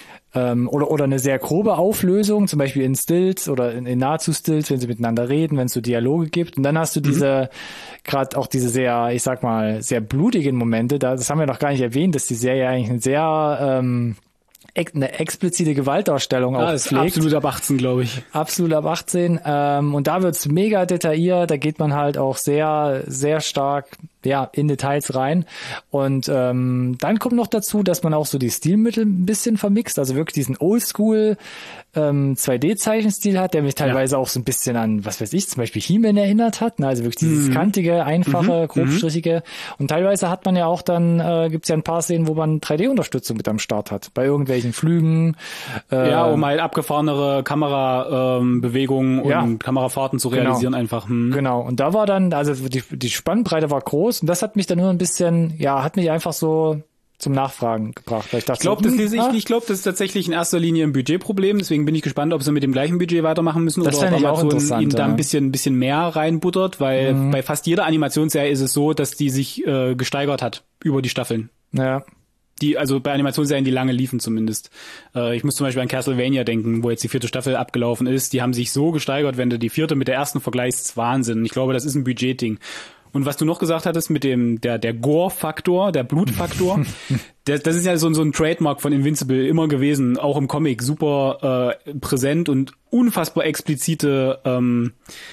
Oder, oder eine sehr grobe Auflösung, zum Beispiel in Stills oder in, in Nahezu-Stills, wenn sie miteinander reden, wenn es so Dialoge gibt. Und dann hast du diese, mhm. gerade auch diese sehr, ich sag mal, sehr blutigen Momente. Da, das haben wir noch gar nicht erwähnt, dass die Serie eigentlich ein sehr, ähm, eine explizite Gewaltdarstellung ja, auch ist pflegt. Absolut ab achtzehn, glaube ich. Absolut ab achtzehn. Ähm, und da wird's mega detailliert. Da geht man halt auch sehr, sehr stark ja in Details rein. Und ähm, dann kommt noch dazu, dass man auch so die Stilmittel ein bisschen vermixt. Also wirklich diesen Oldschool ähm, zwei D-Zeichenstil hat, der mich teilweise ja. auch so ein bisschen an, was weiß ich, zum Beispiel He-Man erinnert hat. Ne? Also wirklich dieses mhm. kantige, einfache, mhm. grobstrichige. Und teilweise hat man ja auch dann, äh, gibt's ja ein paar Szenen, wo man drei D-Unterstützung mit am Start hat. Bei irgendwelchen Flügen. Äh, ja, um halt abgefahrenere Kamerabewegungen ähm, und ja. Kamerafahrten zu realisieren genau. einfach. Hm. Genau. Und da war dann, also die, die Spannbreite war groß und das hat mich dann nur ein bisschen, ja, hat mich einfach so zum Nachfragen gebracht. Weil ich dachte, ich glaube, so, das, hm, ich, ah. ich glaube, das ist tatsächlich in erster Linie ein Budgetproblem. Deswegen bin ich gespannt, ob sie mit dem gleichen Budget weitermachen müssen das oder ob Amazon ihnen da ja. ein bisschen, ein bisschen mehr reinbuttert, weil mhm. bei fast jeder Animationsserie ist es so, dass die sich äh, gesteigert hat über die Staffeln. Ja. Die, also bei Animationsserien, die lange liefen zumindest. Äh, ich muss zum Beispiel an Castlevania denken, wo jetzt die vierte Staffel abgelaufen ist. Die haben sich so gesteigert, wenn du die vierte mit der ersten vergleichst, ist Wahnsinn. Ich glaube, das ist ein Budgetding. Und was du noch gesagt hattest mit dem, der, der Gore-Faktor, der Blutfaktor, das, das ist ja so, so ein Trademark von Invincible immer gewesen, auch im Comic, super äh, präsent und unfassbar explizite ähm,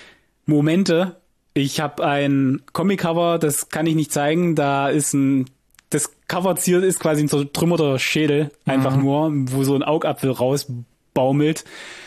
Momente. Ich habe ein Comic-Cover, das kann ich nicht zeigen, da ist ein das Cover ziert ist quasi ein zertrümmerter Schädel, einfach mhm. nur, wo so ein Augapfel rausbaumelt.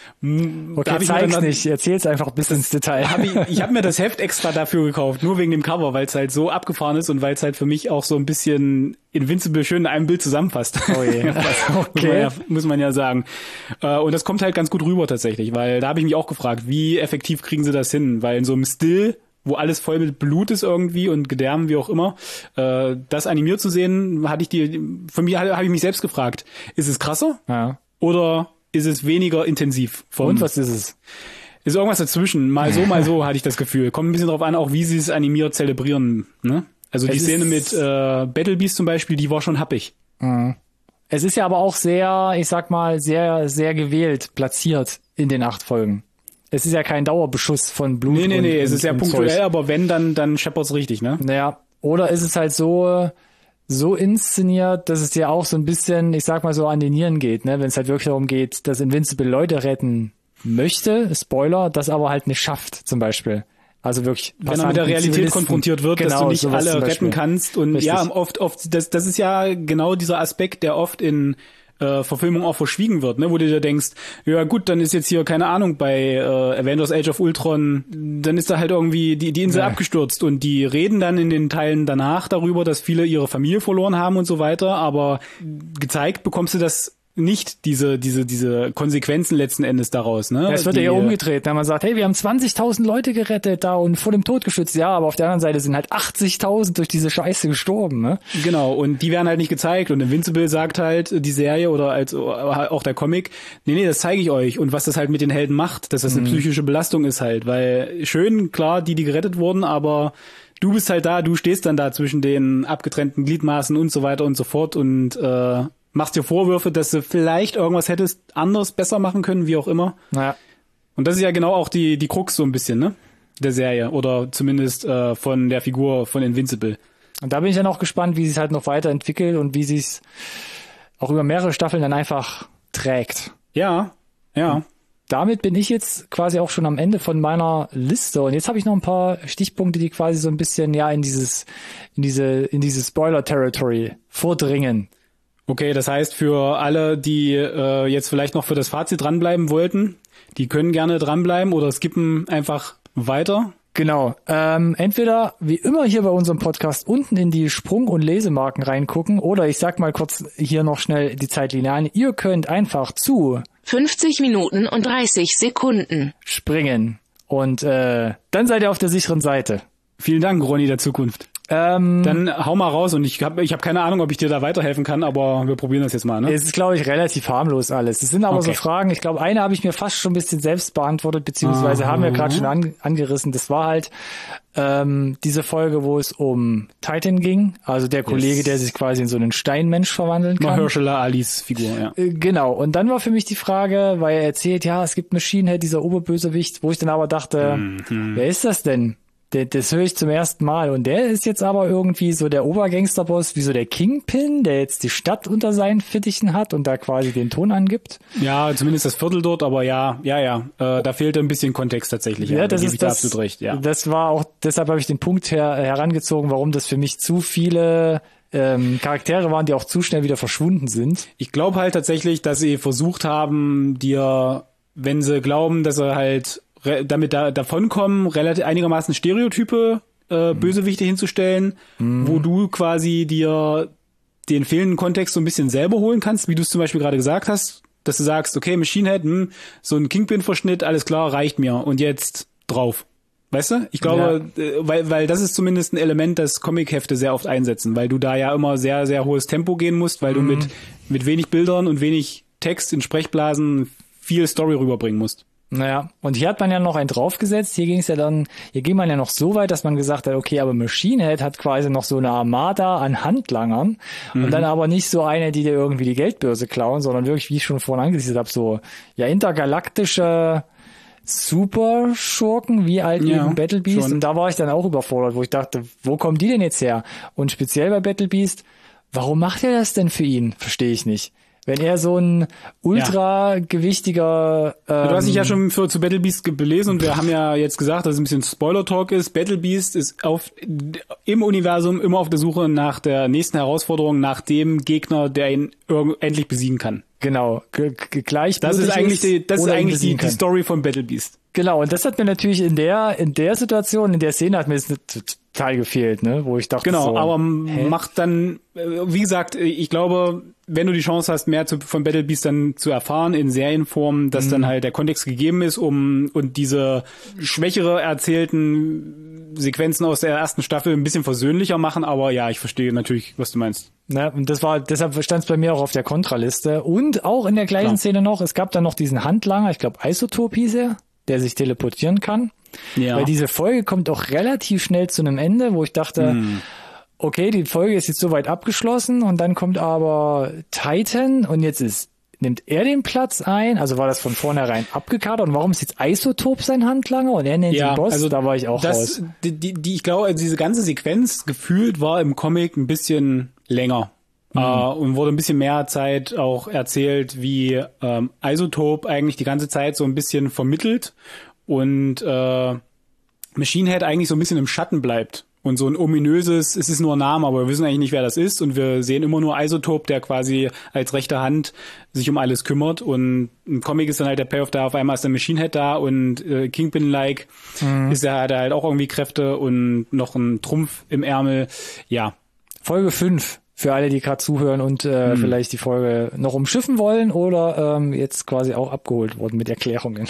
Okay, zeig's nicht, erzähl's einfach bis ins Detail. Hab ich ich habe mir das Heft extra dafür gekauft, nur wegen dem Cover, weil es halt so abgefahren ist und weil es halt für mich auch so ein bisschen Invincible schön in einem Bild zusammenfasst. Oh je. Okay. muss, man ja, muss man ja sagen. Und das kommt halt ganz gut rüber tatsächlich, weil da habe ich mich auch gefragt, wie effektiv kriegen sie das hin? Weil in so einem Still, wo alles voll mit Blut ist irgendwie und Gedärmen, wie auch immer, äh, das animiert zu sehen, hatte ich die, für mich habe ich mich selbst gefragt, ist es krasser? Ja. Oder ist es weniger intensiv? Vom, und was ist es? Ist irgendwas dazwischen, mal so, mal so, hatte ich das Gefühl. Kommt ein bisschen drauf an, auch wie sie es animiert zelebrieren, ne? Also die es Szene mit äh, Battle Beast zum Beispiel, die war schon happig. Mhm. Es ist ja aber auch sehr, ich sag mal, sehr, sehr gewählt platziert in den acht Folgen. Es ist ja kein Dauerbeschuss von Blut. Nee, nee, und, nee, es und, ist ja punktuell, Zeug. Aber wenn, dann, dann scheppert's richtig, ne? Naja, oder ist es halt so, so inszeniert, dass es dir auch so ein bisschen, ich sag mal so, an die Nieren geht, ne? Wenn es halt wirklich darum geht, dass Invincible Leute retten möchte, Spoiler, das aber halt nicht schafft, zum Beispiel. Also wirklich. Wenn er mit der Realität Zivilisten konfrontiert wird, genau, dass du nicht alle retten kannst und richtig. Ja, oft, oft, das, das ist ja genau dieser Aspekt, der oft in Äh, Verfilmung auch verschwiegen wird, ne, wo du dir denkst, ja gut, dann ist jetzt hier, keine Ahnung, bei äh, Avengers Age of Ultron, dann ist da halt irgendwie die, die Insel ja. abgestürzt und die reden dann in den Teilen danach darüber, dass viele ihre Familie verloren haben und so weiter, aber gezeigt bekommst du das nicht, diese diese diese Konsequenzen letzten Endes daraus, ne? Ja, es wird die, ja umgedreht, wenn man sagt, hey, wir haben zwanzigtausend Leute gerettet da und vor dem Tod geschützt, ja, aber auf der anderen Seite sind halt achtzigtausend durch diese Scheiße gestorben, ne? Genau, und die werden halt nicht gezeigt und Invincible sagt halt, die Serie oder als auch der Comic, nee, nee, das zeige ich euch und was das halt mit den Helden macht, dass das eine mhm. psychische Belastung ist halt, weil schön, klar, die, die gerettet wurden, aber du bist halt da, du stehst dann da zwischen den abgetrennten Gliedmaßen und so weiter und so fort und äh, machst dir Vorwürfe, dass du vielleicht irgendwas hättest anders, besser machen können, wie auch immer. Ja. Und das ist ja genau auch die die Krux so ein bisschen, ne? Der Serie oder zumindest äh, von der Figur von Invincible. Und da bin ich dann auch gespannt, wie sie es halt noch weiterentwickelt und wie sie es auch über mehrere Staffeln dann einfach trägt. Ja, ja. Und damit bin ich jetzt quasi auch schon am Ende von meiner Liste und jetzt habe ich noch ein paar Stichpunkte, die quasi so ein bisschen ja in dieses in diese in dieses Spoiler-Territory vordringen. Okay, das heißt für alle, die äh, jetzt vielleicht noch für das Fazit dranbleiben wollten, die können gerne dranbleiben oder skippen einfach weiter. Genau. Ähm, entweder wie immer hier bei unserem Podcast unten in die Sprung- und Lesemarken reingucken oder ich sag mal kurz hier noch schnell die Zeitlinie an. Ihr könnt einfach zu fünfzig Minuten und dreißig Sekunden springen. Und äh, dann seid ihr auf der sicheren Seite. Vielen Dank, Ronny der Zukunft. Ähm, Dann hau mal raus und ich habe ich hab keine Ahnung, ob ich dir da weiterhelfen kann, aber wir probieren das jetzt mal. Ne? Es ist, glaube ich, relativ harmlos alles. Es sind aber Okay. so Fragen, ich glaube, eine habe ich mir fast schon ein bisschen selbst beantwortet, beziehungsweise Aha. haben wir gerade schon an, angerissen. Das war halt ähm, diese Folge, wo es um Titan ging, also der Kollege, Yes. der sich quasi in so einen Steinmensch verwandeln kann. Mahershala Alis Figur, ja. Äh, Genau, und dann war für mich die Frage, weil er erzählt, ja, es gibt Machine Head, dieser Oberbösewicht, wo ich dann aber dachte, Mhm. wer ist das denn? Der, das höre ich zum ersten Mal. Und der ist jetzt aber irgendwie so der Obergangsterboss, wie so der Kingpin, der jetzt die Stadt unter seinen Fittichen hat und da quasi den Ton angibt. Ja, zumindest das Viertel dort, aber ja, ja, ja, äh, da fehlte ein bisschen Kontext tatsächlich. Ja, Ja, da das gebe ist ich dir das, absolut recht, ja. das war auch, deshalb habe ich den Punkt her, herangezogen, warum das für mich zu viele ähm, Charaktere waren, die auch zu schnell wieder verschwunden sind. Ich glaube halt tatsächlich, dass sie versucht haben, dir, wenn sie glauben, dass sie halt re- damit da, davonkommen, relativ einigermaßen Stereotype äh, Bösewichte hinzustellen, Mhm. wo du quasi dir den fehlenden Kontext so ein bisschen selber holen kannst, wie du es zum Beispiel gerade gesagt hast, dass du sagst, okay, Machine Head, hm, so ein Kingpin-Verschnitt, alles klar, reicht mir. Und jetzt drauf. Weißt du? Ich glaube, äh, weil, weil das ist zumindest ein Element, das Comic-Hefte sehr oft einsetzen, weil du da ja immer sehr, sehr hohes Tempo gehen musst, weil du mit, mit wenig Bildern und wenig Text in Sprechblasen viel Story rüberbringen musst. Naja, und hier hat man ja noch einen draufgesetzt. Hier ging es ja dann, hier ging man ja noch so weit, dass man gesagt hat, okay, aber Machine Head hat quasi noch so eine Armada an Handlangern und dann aber nicht so eine, die dir irgendwie die Geldbörse klauen, sondern wirklich, wie ich schon vorhin angesiedelt habe, so ja intergalaktische Superschurken, wie halt Ja, eben Battle Beast. schon. Und da war ich dann auch überfordert, wo ich dachte, wo kommen die denn jetzt her? Und speziell bei Battle Beast, warum macht er das denn für ihn? Verstehe ich nicht. Wenn er so ein ultra gewichtiger ähm, Du hast dich ja schon für, zu Battle Beast ge- belesen und wir haben ja jetzt gesagt, dass es ein bisschen Spoiler-Talk ist. Battle Beast ist auf, im Universum immer auf der Suche nach der nächsten Herausforderung, nach dem Gegner, der ihn irg- endlich besiegen kann. genau g- g- gleich Das ist eigentlich die, das ist oder ihn eigentlich die, besiegen die kann. Story von Battle Beast. Genau, und das hat mir natürlich in der in der Situation, in der Szene hat mir das total gefehlt, ne, wo ich dachte Genau, so, aber hä? macht dann, äh, wie gesagt, ich glaube, wenn du die Chance hast, mehr zu, von Battle Beast dann zu erfahren in Serienform, dass Mhm. dann halt der Kontext gegeben ist, um und diese schwächere erzählten Sequenzen aus der ersten Staffel ein bisschen versöhnlicher machen, aber ja, ich verstehe natürlich, was du meinst. Ne, und das war, deshalb stand es bei mir auch auf der Kontraliste. Und auch in der gleichen Klar. Szene noch, es gab dann noch diesen Handlanger, ich glaube Isotop hieß er, der sich teleportieren kann. Ja. Weil diese Folge kommt auch relativ schnell zu einem Ende, wo ich dachte, Hm. okay, die Folge ist jetzt soweit abgeschlossen und dann kommt aber Titan und jetzt ist, nimmt er den Platz ein? Also war das von vornherein abgekadert und warum ist jetzt Isotop sein Handlanger und er nennt ihn Boss? also da war ich auch das, raus. Die, die, die, ich glaube, also diese ganze Sequenz gefühlt war im Comic ein bisschen länger. Mhm. Äh, und wurde ein bisschen mehr Zeit auch erzählt, wie ähm, Isotop eigentlich die ganze Zeit so ein bisschen vermittelt und äh, Machine Head eigentlich so ein bisschen im Schatten bleibt. Und so ein ominöses, es ist nur ein Name, aber wir wissen eigentlich nicht, wer das ist. Und wir sehen immer nur Isotop, der quasi als rechte Hand sich um alles kümmert. Und im Comic ist dann halt der Payoff da, auf einmal ist der Machine Head da und äh, Kingpin-like ist er, hat er halt auch irgendwie Kräfte und noch einen Trumpf im Ärmel. Ja, Folge fünf. Für alle, die gerade zuhören und äh, Hm. vielleicht die Folge noch umschiffen wollen oder ähm, jetzt quasi auch abgeholt wurden mit Erklärungen.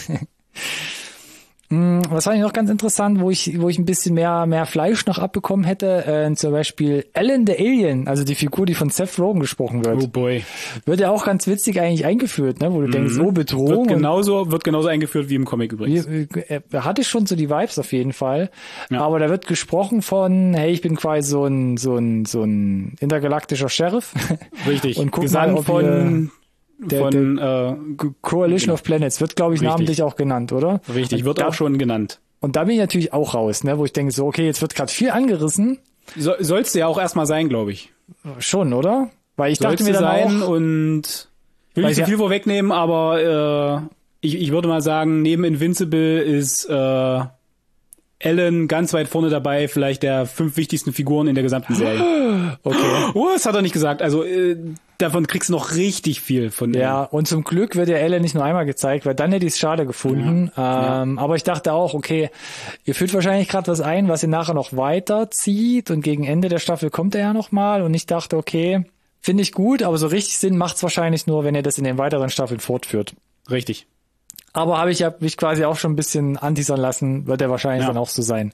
Mm, Was fand ich noch ganz interessant, wo ich, wo ich ein bisschen mehr, mehr Fleisch noch abbekommen hätte, äh, zum Beispiel Alan the Alien, also die Figur, die von Seth Rogen gesprochen wird. oh boy. Wird ja auch ganz witzig eigentlich eingeführt, ne, wo du denkst, oh, Bedrohung. Wird und genauso, wird genauso eingeführt wie im Comic übrigens. wie- äh, er hatte schon so die Vibes auf jeden Fall. Ja. Aber da wird gesprochen von, hey, ich bin quasi so ein, so ein, so ein intergalaktischer Sheriff. Richtig. Und guck Gesandt mal, ob von, der- von äh, Coalition Genau. of Planets wird, glaube ich, Richtig. namentlich auch genannt, oder? richtig, wird da, auch schon genannt. Und da bin ich natürlich auch raus, ne, wo ich denke so, okay, jetzt wird gerade viel angerissen. So, soll's ja auch erstmal sein, glaube ich. Schon, oder? Weil ich dachte Soll's mir dann sein auch, und ich will Weil nicht so ja- viel vorwegnehmen, aber äh, ich, ich würde mal sagen, neben Invincible ist äh, Alan ganz weit vorne dabei, vielleicht der fünf wichtigsten Figuren in der gesamten Serie. okay. Oh, das hat er nicht gesagt. Also äh, davon kriegst du noch richtig viel von dem. Ja, und zum Glück wird ja Ellen nicht nur einmal gezeigt, weil dann hätte ich es schade gefunden. Ja. Ähm, aber ich dachte auch, okay, ihr führt wahrscheinlich gerade was ein, was ihr nachher noch weiterzieht und gegen Ende der Staffel kommt er ja noch mal. Und ich dachte, okay, finde ich gut, aber so richtig Sinn macht's wahrscheinlich nur, wenn ihr das in den weiteren Staffeln fortführt. Richtig. Aber habe ich ja mich quasi auch schon ein bisschen anteasern lassen, wird er wahrscheinlich Ja. dann auch so sein.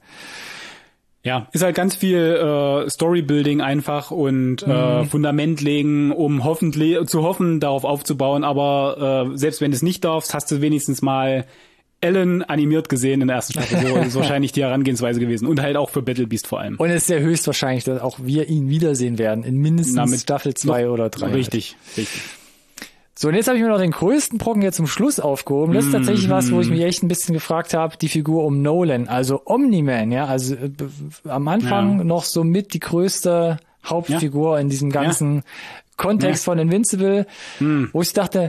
Ja, ist halt ganz viel äh, Storybuilding einfach und äh, Fundament legen, um hoffentlich zu hoffen, darauf aufzubauen. Aber äh, selbst wenn du es nicht darfst, hast du wenigstens mal Ellen animiert gesehen in der ersten Staffel. So ist wahrscheinlich die Herangehensweise gewesen. Und halt auch für Battle Beast vor allem. Und es ist sehr höchstwahrscheinlich, dass auch wir ihn wiedersehen werden in mindestens Na, mit Staffel zwei noch- oder drei. Richtig, richtig. So, und jetzt habe ich mir noch den größten Brocken jetzt zum Schluss aufgehoben. Das ist tatsächlich was, wo ich mich echt ein bisschen gefragt habe, die Figur um Nolan, also Omni-Man, ja, also äh, b- am Anfang Ja. noch so mit die größte Hauptfigur in diesem ganzen Kontext von Invincible, wo ich dachte,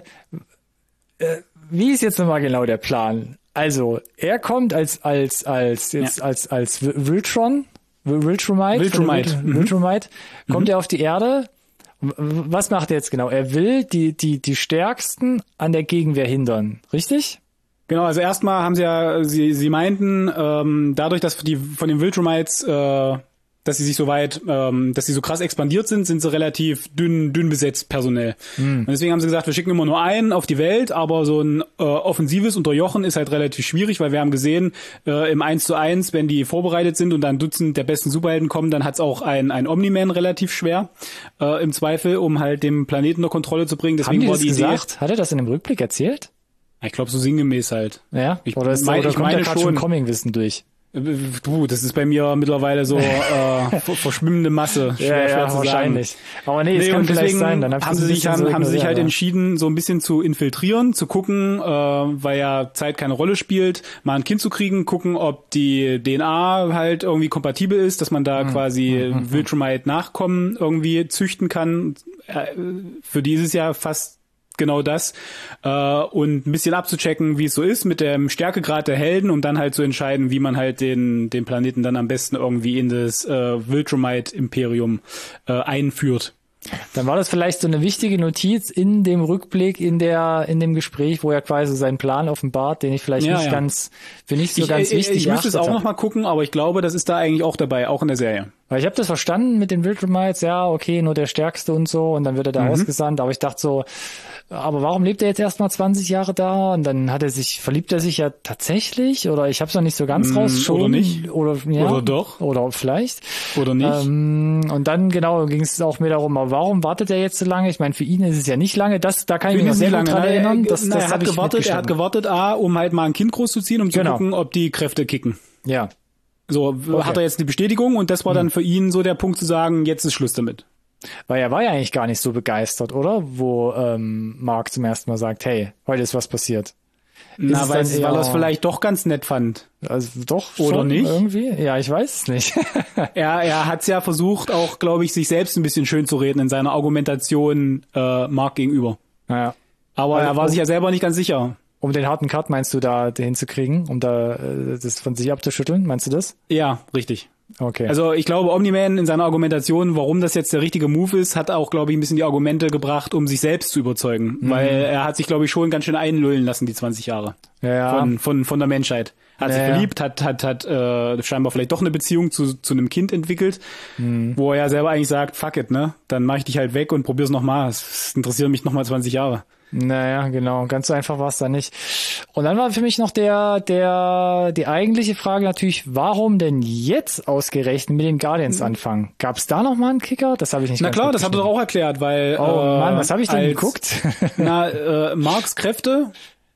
äh, wie ist jetzt nochmal genau der Plan? Also, er kommt als, als, als, jetzt Ja. als, als Vil- Viltron, Vil- Viltrumite, Viltrumite. Vil- Mhm. Viltrumite, kommt er auf die Erde. W- Was macht er jetzt genau? Er will die, die, die Stärksten an der Gegenwehr hindern, richtig? Genau, also erstmal haben sie ja, sie, sie meinten, ähm, dadurch, dass die von den Viltrumites, äh, dass sie sich so weit, ähm, dass sie so krass expandiert sind, sind sie relativ dünn, dünn besetzt personell. Und deswegen haben sie gesagt, wir schicken immer nur einen auf die Welt, aber so ein äh, offensives Unterjochen ist halt relativ schwierig, weil wir haben gesehen, äh, im eins zu eins, wenn die vorbereitet sind und dann ein Dutzend der besten Superhelden kommen, dann hat's auch ein, ein Omni-Man relativ schwer, äh, im Zweifel, um halt dem Planeten unter Kontrolle zu bringen. Haben Deswegen die war das die gesagt? Hat er das in dem Rückblick erzählt? Idee, ich glaube so sinngemäß halt. Ja? Ich oder ist, mein- oder ich kommt meine der gerade schon schon. Comic-Wissen durch? Du, das ist bei mir mittlerweile so äh, ver- verschwimmende Masse. Schwer, schwer zu wahrscheinlich. sagen. Aber nee, es Nee, kann und vielleicht deswegen sein. Dann hab ich haben das sie ein sich, bisschen haben, so haben sie sich halt ignoriert, entschieden, so ein bisschen zu infiltrieren, zu gucken, äh, weil ja Zeit keine Rolle spielt, mal ein Kind zu kriegen, gucken, ob die D N A halt irgendwie kompatibel ist, dass man da quasi Viltrumite Nachkommen irgendwie züchten kann. Äh, für die ist es ja fast genau das, äh, und ein bisschen abzuchecken, wie es so ist mit dem Stärkegrad der Helden, um dann halt zu entscheiden, wie man halt den den Planeten dann am besten irgendwie in das äh, Viltrumite-Imperium äh, einführt. Dann war das vielleicht so eine wichtige Notiz in dem Rückblick, in der, in dem Gespräch, wo er quasi seinen Plan offenbart, den ich vielleicht Ja, nicht ja. ganz, für nicht so Ich, ganz ich, wichtig ich müsste es auch erachtet noch hab. mal gucken, aber ich glaube, das ist da eigentlich auch dabei, auch in der Serie. Weil ich habe das verstanden mit den Viltrumites, ja, okay, nur der Stärkste und so, und dann wird er da Mhm. ausgesandt, aber ich dachte so, aber warum lebt er jetzt erst mal zwanzig Jahre da? Und dann hat er sich, verliebt er sich ja tatsächlich? Oder ich habe es noch nicht so ganz Mm, raus. Schon, oder nicht. Oder, ja, Oder doch. Oder vielleicht. Oder nicht? Ähm, und dann, genau, ging es auch mehr darum, aber warum wartet er jetzt so lange? Ich meine, für ihn ist es ja nicht lange. Das, da kann ich mich noch sehr gut dran ne? erinnern. Das, Na, das er hab hat ich gewartet, er hat mitgeschnitten. gewartet, A, um halt mal ein Kind großzuziehen, um zu Genau. gucken, ob die Kräfte kicken. Ja. So, hat er jetzt die Bestätigung und das war dann für ihn so der Punkt zu sagen, jetzt ist Schluss damit. Weil er war ja eigentlich gar nicht so begeistert, oder? Wo ähm, Mark zum ersten Mal sagt, hey, heute ist was passiert. Na, es weil, dann weil eher- er es vielleicht doch ganz nett fand. Also doch Oder schon nicht? irgendwie? Ja, ich weiß es nicht. Er, er hat es ja versucht, auch, glaube ich, sich selbst ein bisschen schön zu reden in seiner Argumentation äh, Mark gegenüber. naja. Aber Also, er war oh. sich ja selber nicht ganz sicher. Um den harten Cut meinst du da hinzukriegen, um da äh, das von sich abzuschütteln, meinst du das? Ja, richtig. Okay. Also ich glaube, Omni-Man in seiner Argumentation, warum das jetzt der richtige Move ist, hat auch, glaube ich, ein bisschen die Argumente gebracht, um sich selbst zu überzeugen. Mhm. Weil er hat sich, glaube ich, schon ganz schön einlullen lassen, die zwanzig Jahre ja, ja. von, von, von der Menschheit. Hat sich Ja, ja. verliebt, hat, hat, hat äh, scheinbar vielleicht doch eine Beziehung zu, zu einem Kind entwickelt, Mhm. wo er ja selber eigentlich sagt, fuck it, ne? Dann mach ich dich halt weg und probier's nochmal. Es interessiert mich nochmal zwanzig Jahre. Naja, genau. Ganz so einfach war es da nicht. Und dann war für mich noch der, der, die eigentliche Frage natürlich, warum denn jetzt ausgerechnet mit den Guardians anfangen? Gab es da noch mal einen Kicker? Das habe ich nicht Na ganz klar, das hat er mitgeschnitten. doch auch erklärt, weil Oh äh, Mann, was habe ich denn als- geguckt? Na, äh, Marks Kräfte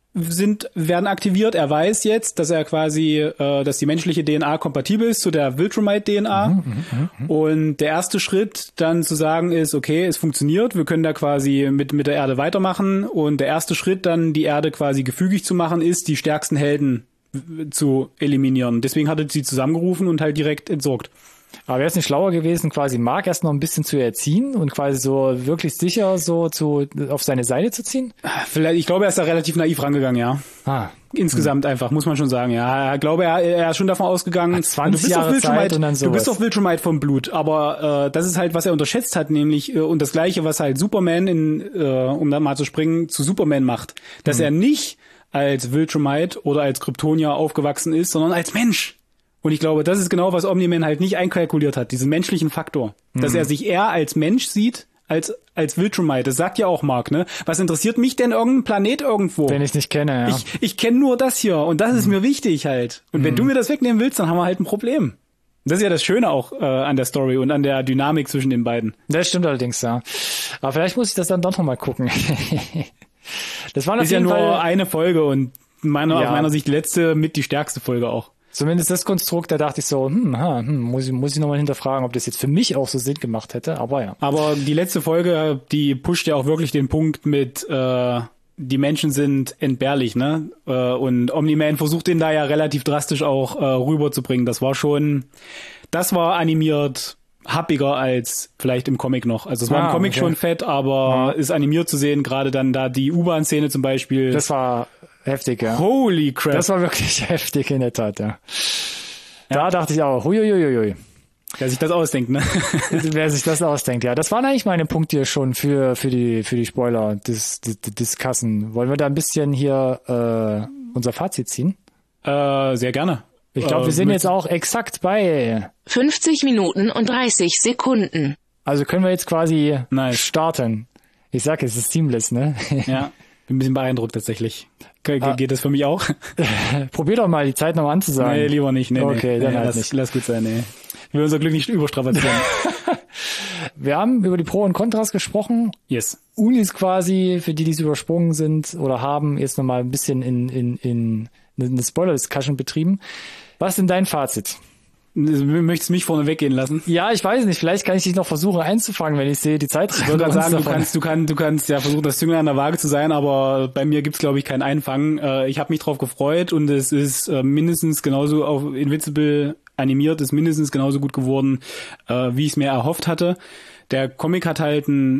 sind werden aktiviert. Er weiß jetzt, dass er quasi, äh, dass die menschliche D N A kompatibel ist zu der Viltrumite-D N A. Und der erste Schritt dann zu sagen ist, okay, es funktioniert, wir können da quasi mit mit der Erde weitermachen. Und der erste Schritt dann, die Erde quasi gefügig zu machen, ist, die stärksten Helden w- zu eliminieren. Deswegen hat er sie zusammengerufen und halt direkt entsorgt. Aber wäre es nicht schlauer gewesen, quasi Mark erst noch ein bisschen zu erziehen und quasi so wirklich sicher so zu auf seine Seite zu ziehen? Vielleicht, ich glaube, er ist da relativ naiv rangegangen, ja. Ah. Insgesamt einfach, muss man schon sagen, ja. Ich glaube, er, er ist schon davon ausgegangen, zwanzig du bist Jahre doch Viltrumite, Zeit und dann du bist sowas. doch Viltrumite vom Blut, aber äh, das ist halt, was er unterschätzt hat, nämlich, äh, und das Gleiche, was halt Superman, in, äh, um da mal zu springen, zu Superman macht, dass er nicht als Viltrumite oder als Kryptonier aufgewachsen ist, sondern als Mensch. Und ich glaube, das ist genau, was Omni-Man halt nicht einkalkuliert hat, diesen menschlichen Faktor. Dass er sich eher als Mensch sieht, als als Viltrumite. Das sagt ja auch Mark, ne? Was interessiert mich denn irgendein Planet irgendwo? Den ich nicht kenne, ja. Ich, ich kenne nur das hier und das ist mhm. mir wichtig halt. Und mhm. wenn du mir das wegnehmen willst, dann haben wir halt ein Problem. Das ist ja das Schöne auch äh, an der Story und an der Dynamik zwischen den beiden. Das stimmt allerdings, ja. Aber vielleicht muss ich das dann doch noch mal gucken. Das war ist ja nur Fall, eine Folge und meiner, ja. aus meiner Sicht die letzte mit die stärkste Folge auch. Zumindest das Konstrukt, da dachte ich so, hm, ha, hm muss ich, muss ich nochmal hinterfragen, ob das jetzt für mich auch so Sinn gemacht hätte, aber ja. Aber die letzte Folge, die pusht ja auch wirklich den Punkt mit, äh, die Menschen sind entbehrlich, ne? Äh, und Omni-Man versucht den da ja relativ drastisch auch äh, rüberzubringen. Das war schon, das war animiert happiger als vielleicht im Comic noch. Also es war ah, im Comic okay. schon fett, aber ja. ist animiert zu sehen, gerade dann da die U-Bahn-Szene zum Beispiel. Das war heftig, ja. Holy crap. Das war wirklich heftig in der Tat, ja. Da ja. dachte ich auch, huiuiuiui. Wer sich das ausdenkt, ne? Wer sich das ausdenkt, ja. Das waren eigentlich meine Punkte schon für für die für die Spoiler des des Discussen. Wollen wir da ein bisschen hier äh, unser Fazit ziehen? Äh, sehr gerne. Ich glaube, wir sind jetzt auch exakt bei fünfzig Minuten und dreißig Sekunden. Also können wir jetzt quasi nice. starten. Ich sag, es ist seamless, ne? Ja, bin ein bisschen beeindruckt tatsächlich. Ge- ah. Geht das für mich auch? Probier doch mal die Zeit noch anzusagen. Nee, lieber nicht. Nee, okay, nee. dann nee, halt lass, nicht. Lass gut sein, nee. Ich will unser Glück nicht überstrapazieren. Wir haben über die Pro und Kontras gesprochen. Yes. Unis quasi, für die, die es übersprungen sind oder haben, jetzt nochmal ein bisschen in, in, in eine Spoiler-Discussion betrieben. Was ist denn dein Fazit? Möchtest du mich vorne weggehen lassen? Ja, ich weiß nicht. Vielleicht kann ich dich noch versuchen einzufangen, wenn ich sehe, die Zeit. Ich würde gerade sagen, du kannst, du kannst, du kannst ja versuchen, das Zünglein an der Waage zu sein, aber bei mir gibt's, glaube ich, kein Einfangen. Ich habe mich drauf gefreut und es ist mindestens genauso auf Invincible animiert, ist mindestens genauso gut geworden, wie ich es mir erhofft hatte. Der Comic hat halt einen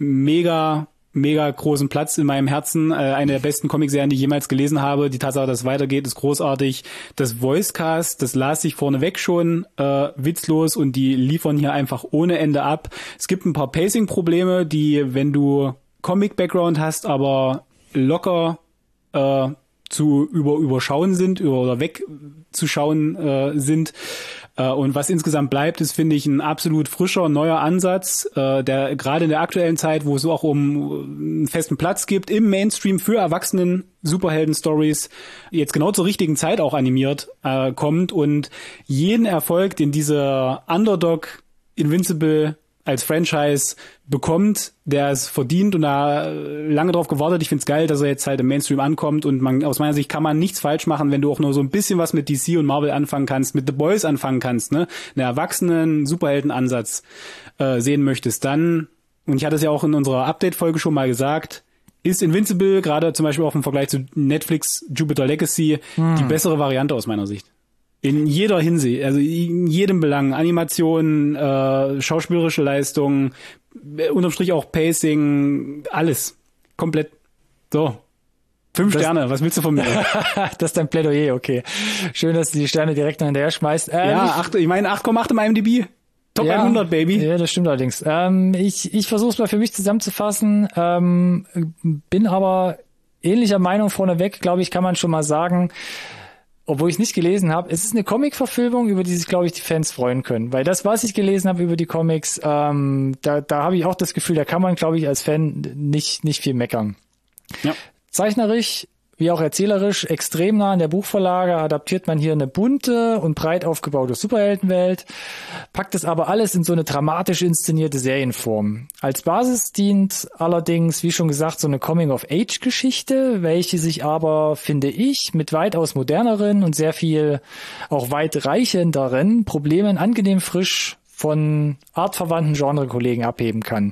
mega mega großen Platz in meinem Herzen. Äh, eine der besten Comicserien, die ich jemals gelesen habe. Die Tatsache, dass es weitergeht, ist großartig. Das Voicecast, das las ich vorneweg schon äh, witzlos und die liefern hier einfach ohne Ende ab. Es gibt ein paar Pacing-Probleme, die, wenn du Comic-Background hast, aber locker äh, zu über überschauen sind über, oder wegzuschauen äh, sind. Äh, und was insgesamt bleibt, ist, finde ich, ein absolut frischer, neuer Ansatz, äh, der gerade in der aktuellen Zeit, wo es auch um einen festen Platz gibt, im Mainstream für Erwachsenen Superhelden-Stories, jetzt genau zur richtigen Zeit auch animiert äh, kommt und jeden Erfolg, den dieser Underdog Invincible als Franchise bekommt, der es verdient und da lange drauf gewartet. Ich find's geil, dass er jetzt halt im Mainstream ankommt und man aus meiner Sicht kann man nichts falsch machen, wenn du auch nur so ein bisschen was mit D C und Marvel anfangen kannst, mit The Boys anfangen kannst, ne, einen erwachsenen Superheldenansatz äh, sehen möchtest, dann, und ich hatte es ja auch in unserer Update-Folge schon mal gesagt, ist Invincible, gerade zum Beispiel auch im Vergleich zu Netflix Jupiter Legacy, hm. die bessere Variante aus meiner Sicht. In jeder Hinsicht, also in jedem Belang, Animation, äh, schauspielerische Leistung, unterm Strich auch Pacing, alles. Komplett. So. Fünf das, Sterne, was willst du von mir? Das ist dein Plädoyer, okay. Schön, dass du die Sterne direkt hinterher schmeißt. Ähm, ja, acht, ich meine acht Komma acht im I M D B. Top ja, hundert, Baby. Ja, das stimmt allerdings. Ähm, ich ich versuche es mal für mich zusammenzufassen, ähm, bin aber ähnlicher Meinung vorneweg, glaube ich, kann man schon mal sagen, obwohl ich es nicht gelesen habe, es ist eine Comic-Verfilmung, über die sich, glaube ich, die Fans freuen können. Weil das, was ich gelesen habe über die Comics, ähm, da, da habe ich auch das Gefühl, da kann man, glaube ich, als Fan nicht nicht viel meckern. Ja. Zeichnerisch wie auch erzählerisch extrem nah an der Buchvorlage adaptiert man hier eine bunte und breit aufgebaute Superheldenwelt, packt es aber alles in so eine dramatisch inszenierte Serienform. Als Basis dient allerdings, wie schon gesagt, so eine Coming-of-Age-Geschichte, welche sich aber, finde ich, mit weitaus moderneren und sehr viel auch weit reichenderen Problemen angenehm frisch von artverwandten Genrekollegen abheben kann.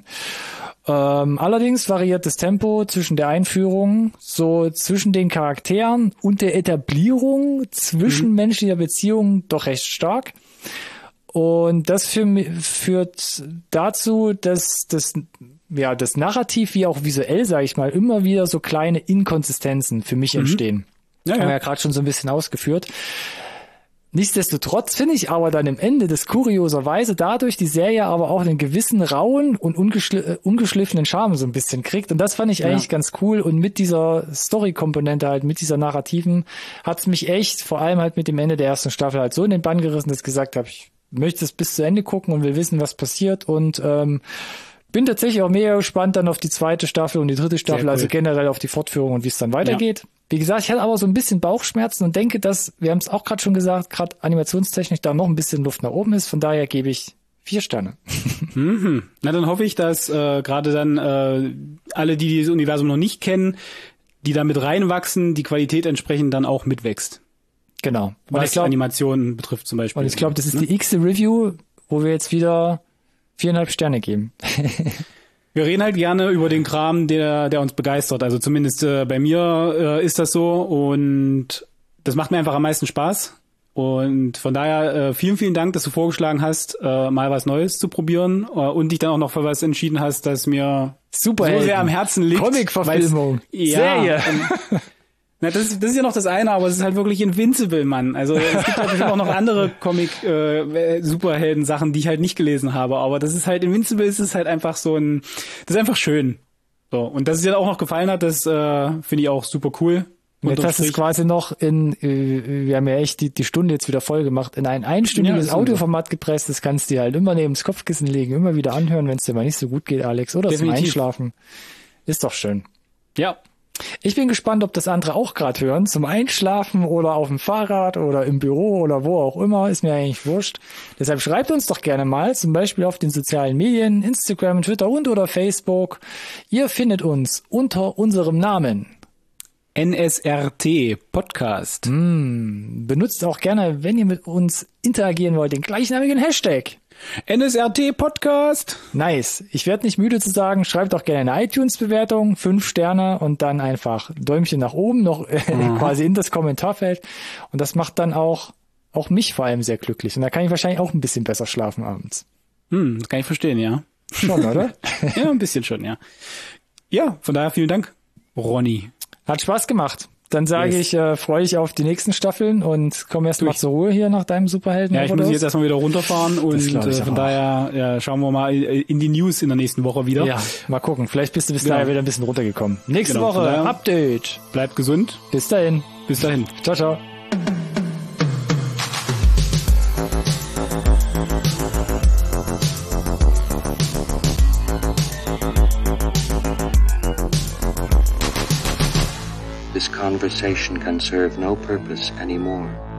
Ähm, allerdings variiert das Tempo zwischen der Einführung, so zwischen den Charakteren und der Etablierung zwischenmenschlicher Beziehungen doch recht stark. Und das für, führt dazu, dass das, ja, das Narrativ wie auch visuell, sage ich mal, immer wieder so kleine Inkonsistenzen für mich mhm. entstehen. Ja, ja. Haben wir ja gerade schon so ein bisschen ausgeführt. Nichtsdestotrotz finde ich aber dann im Ende des kurioserweise dadurch die Serie aber auch einen gewissen rauen und ungeschl- ungeschliffenen Charme so ein bisschen kriegt. Und das fand ich eigentlich ja. ganz cool. Und mit dieser Story-Komponente halt, mit dieser Narrativen, hat's mich echt, vor allem halt mit dem Ende der ersten Staffel halt so in den Bann gerissen, dass ich gesagt habe, ich möchte es bis zu Ende gucken und will wissen, was passiert. Und ähm, bin tatsächlich auch mega gespannt dann auf die zweite Staffel und die dritte Staffel, cool. Also generell auf die Fortführung und wie es dann weitergeht. Ja. Wie gesagt, ich hatte aber so ein bisschen Bauchschmerzen und denke, dass, wir haben es auch gerade schon gesagt, gerade animationstechnisch da noch ein bisschen Luft nach oben ist. Von daher gebe ich vier Sterne. Mhm. Na, dann hoffe ich, dass äh, gerade dann äh, alle, die dieses Universum noch nicht kennen, die da mit reinwachsen, die Qualität entsprechend dann auch mitwächst. Genau. Was glaub, Animationen betrifft zum Beispiel. Und ich glaube, das ist ne? die x-te Review, wo wir jetzt wieder viereinhalb Sterne geben. Wir reden halt gerne über den Kram, der der uns begeistert. Also zumindest äh, bei mir äh, ist das so und das macht mir einfach am meisten Spaß. Und von daher äh, vielen, vielen Dank, dass du vorgeschlagen hast, äh, mal was Neues zu probieren äh, und dich dann auch noch für was entschieden hast, das mir super so sehr am Herzen liegt. Comic-Verfilmung. Ja, Serie. Ähm, na, das, ist, das ist ja noch das eine, aber es ist halt wirklich Invincible, Mann. Also es gibt ja bestimmt auch noch andere Comic-Superhelden-Sachen, äh, die ich halt nicht gelesen habe. Aber das ist halt, Invincible ist es halt einfach so ein, das ist einfach schön. So, und dass es dir auch noch gefallen hat, das äh, finde ich auch super cool. Und jetzt hast du es quasi noch in, äh, wir haben ja echt die, die Stunde jetzt wieder voll gemacht, in ein einstündiges ja, Audioformat gepresst. Das kannst du dir halt immer neben das Kopfkissen legen, immer wieder anhören, wenn es dir mal nicht so gut geht, Alex. Oder Definitiv. Zum Einschlafen. Ist doch schön. Ja. Ich bin gespannt, ob das andere auch gerade hören, zum Einschlafen oder auf dem Fahrrad oder im Büro oder wo auch immer, ist mir eigentlich wurscht. Deshalb schreibt uns doch gerne mal, zum Beispiel auf den sozialen Medien, Instagram, Twitter und oder Facebook. Ihr findet uns unter unserem Namen. N S R T Podcast. Mm, benutzt auch gerne, wenn ihr mit uns interagieren wollt, den gleichnamigen Hashtag. N S R T Podcast. Nice. Ich werde nicht müde zu sagen, schreibt auch gerne eine iTunes-Bewertung, fünf Sterne und dann einfach Däumchen nach oben, noch äh, quasi in das Kommentarfeld. Und das macht dann auch, auch mich vor allem sehr glücklich. Und da kann ich wahrscheinlich auch ein bisschen besser schlafen abends. Hm, das kann ich verstehen, ja. Schon, oder? Ja, ein bisschen schon, ja. Ja, von daher vielen Dank, Ronny. Hat Spaß gemacht. Dann sage yes. ich, äh, freue dich auf die nächsten Staffeln und komm erst mal zur Ruhe hier nach deinem Superhelden. Ja, ich muss jetzt erstmal wieder runterfahren und äh, von auch. daher ja, schauen wir mal in die News in der nächsten Woche wieder. Ja, mal gucken. Vielleicht bist du bis genau. dahin wieder ein bisschen runtergekommen. Nächste genau, Woche Update. Bleibt gesund. Bis dahin. Bis dahin. Ciao, ciao. This conversation can serve no purpose anymore.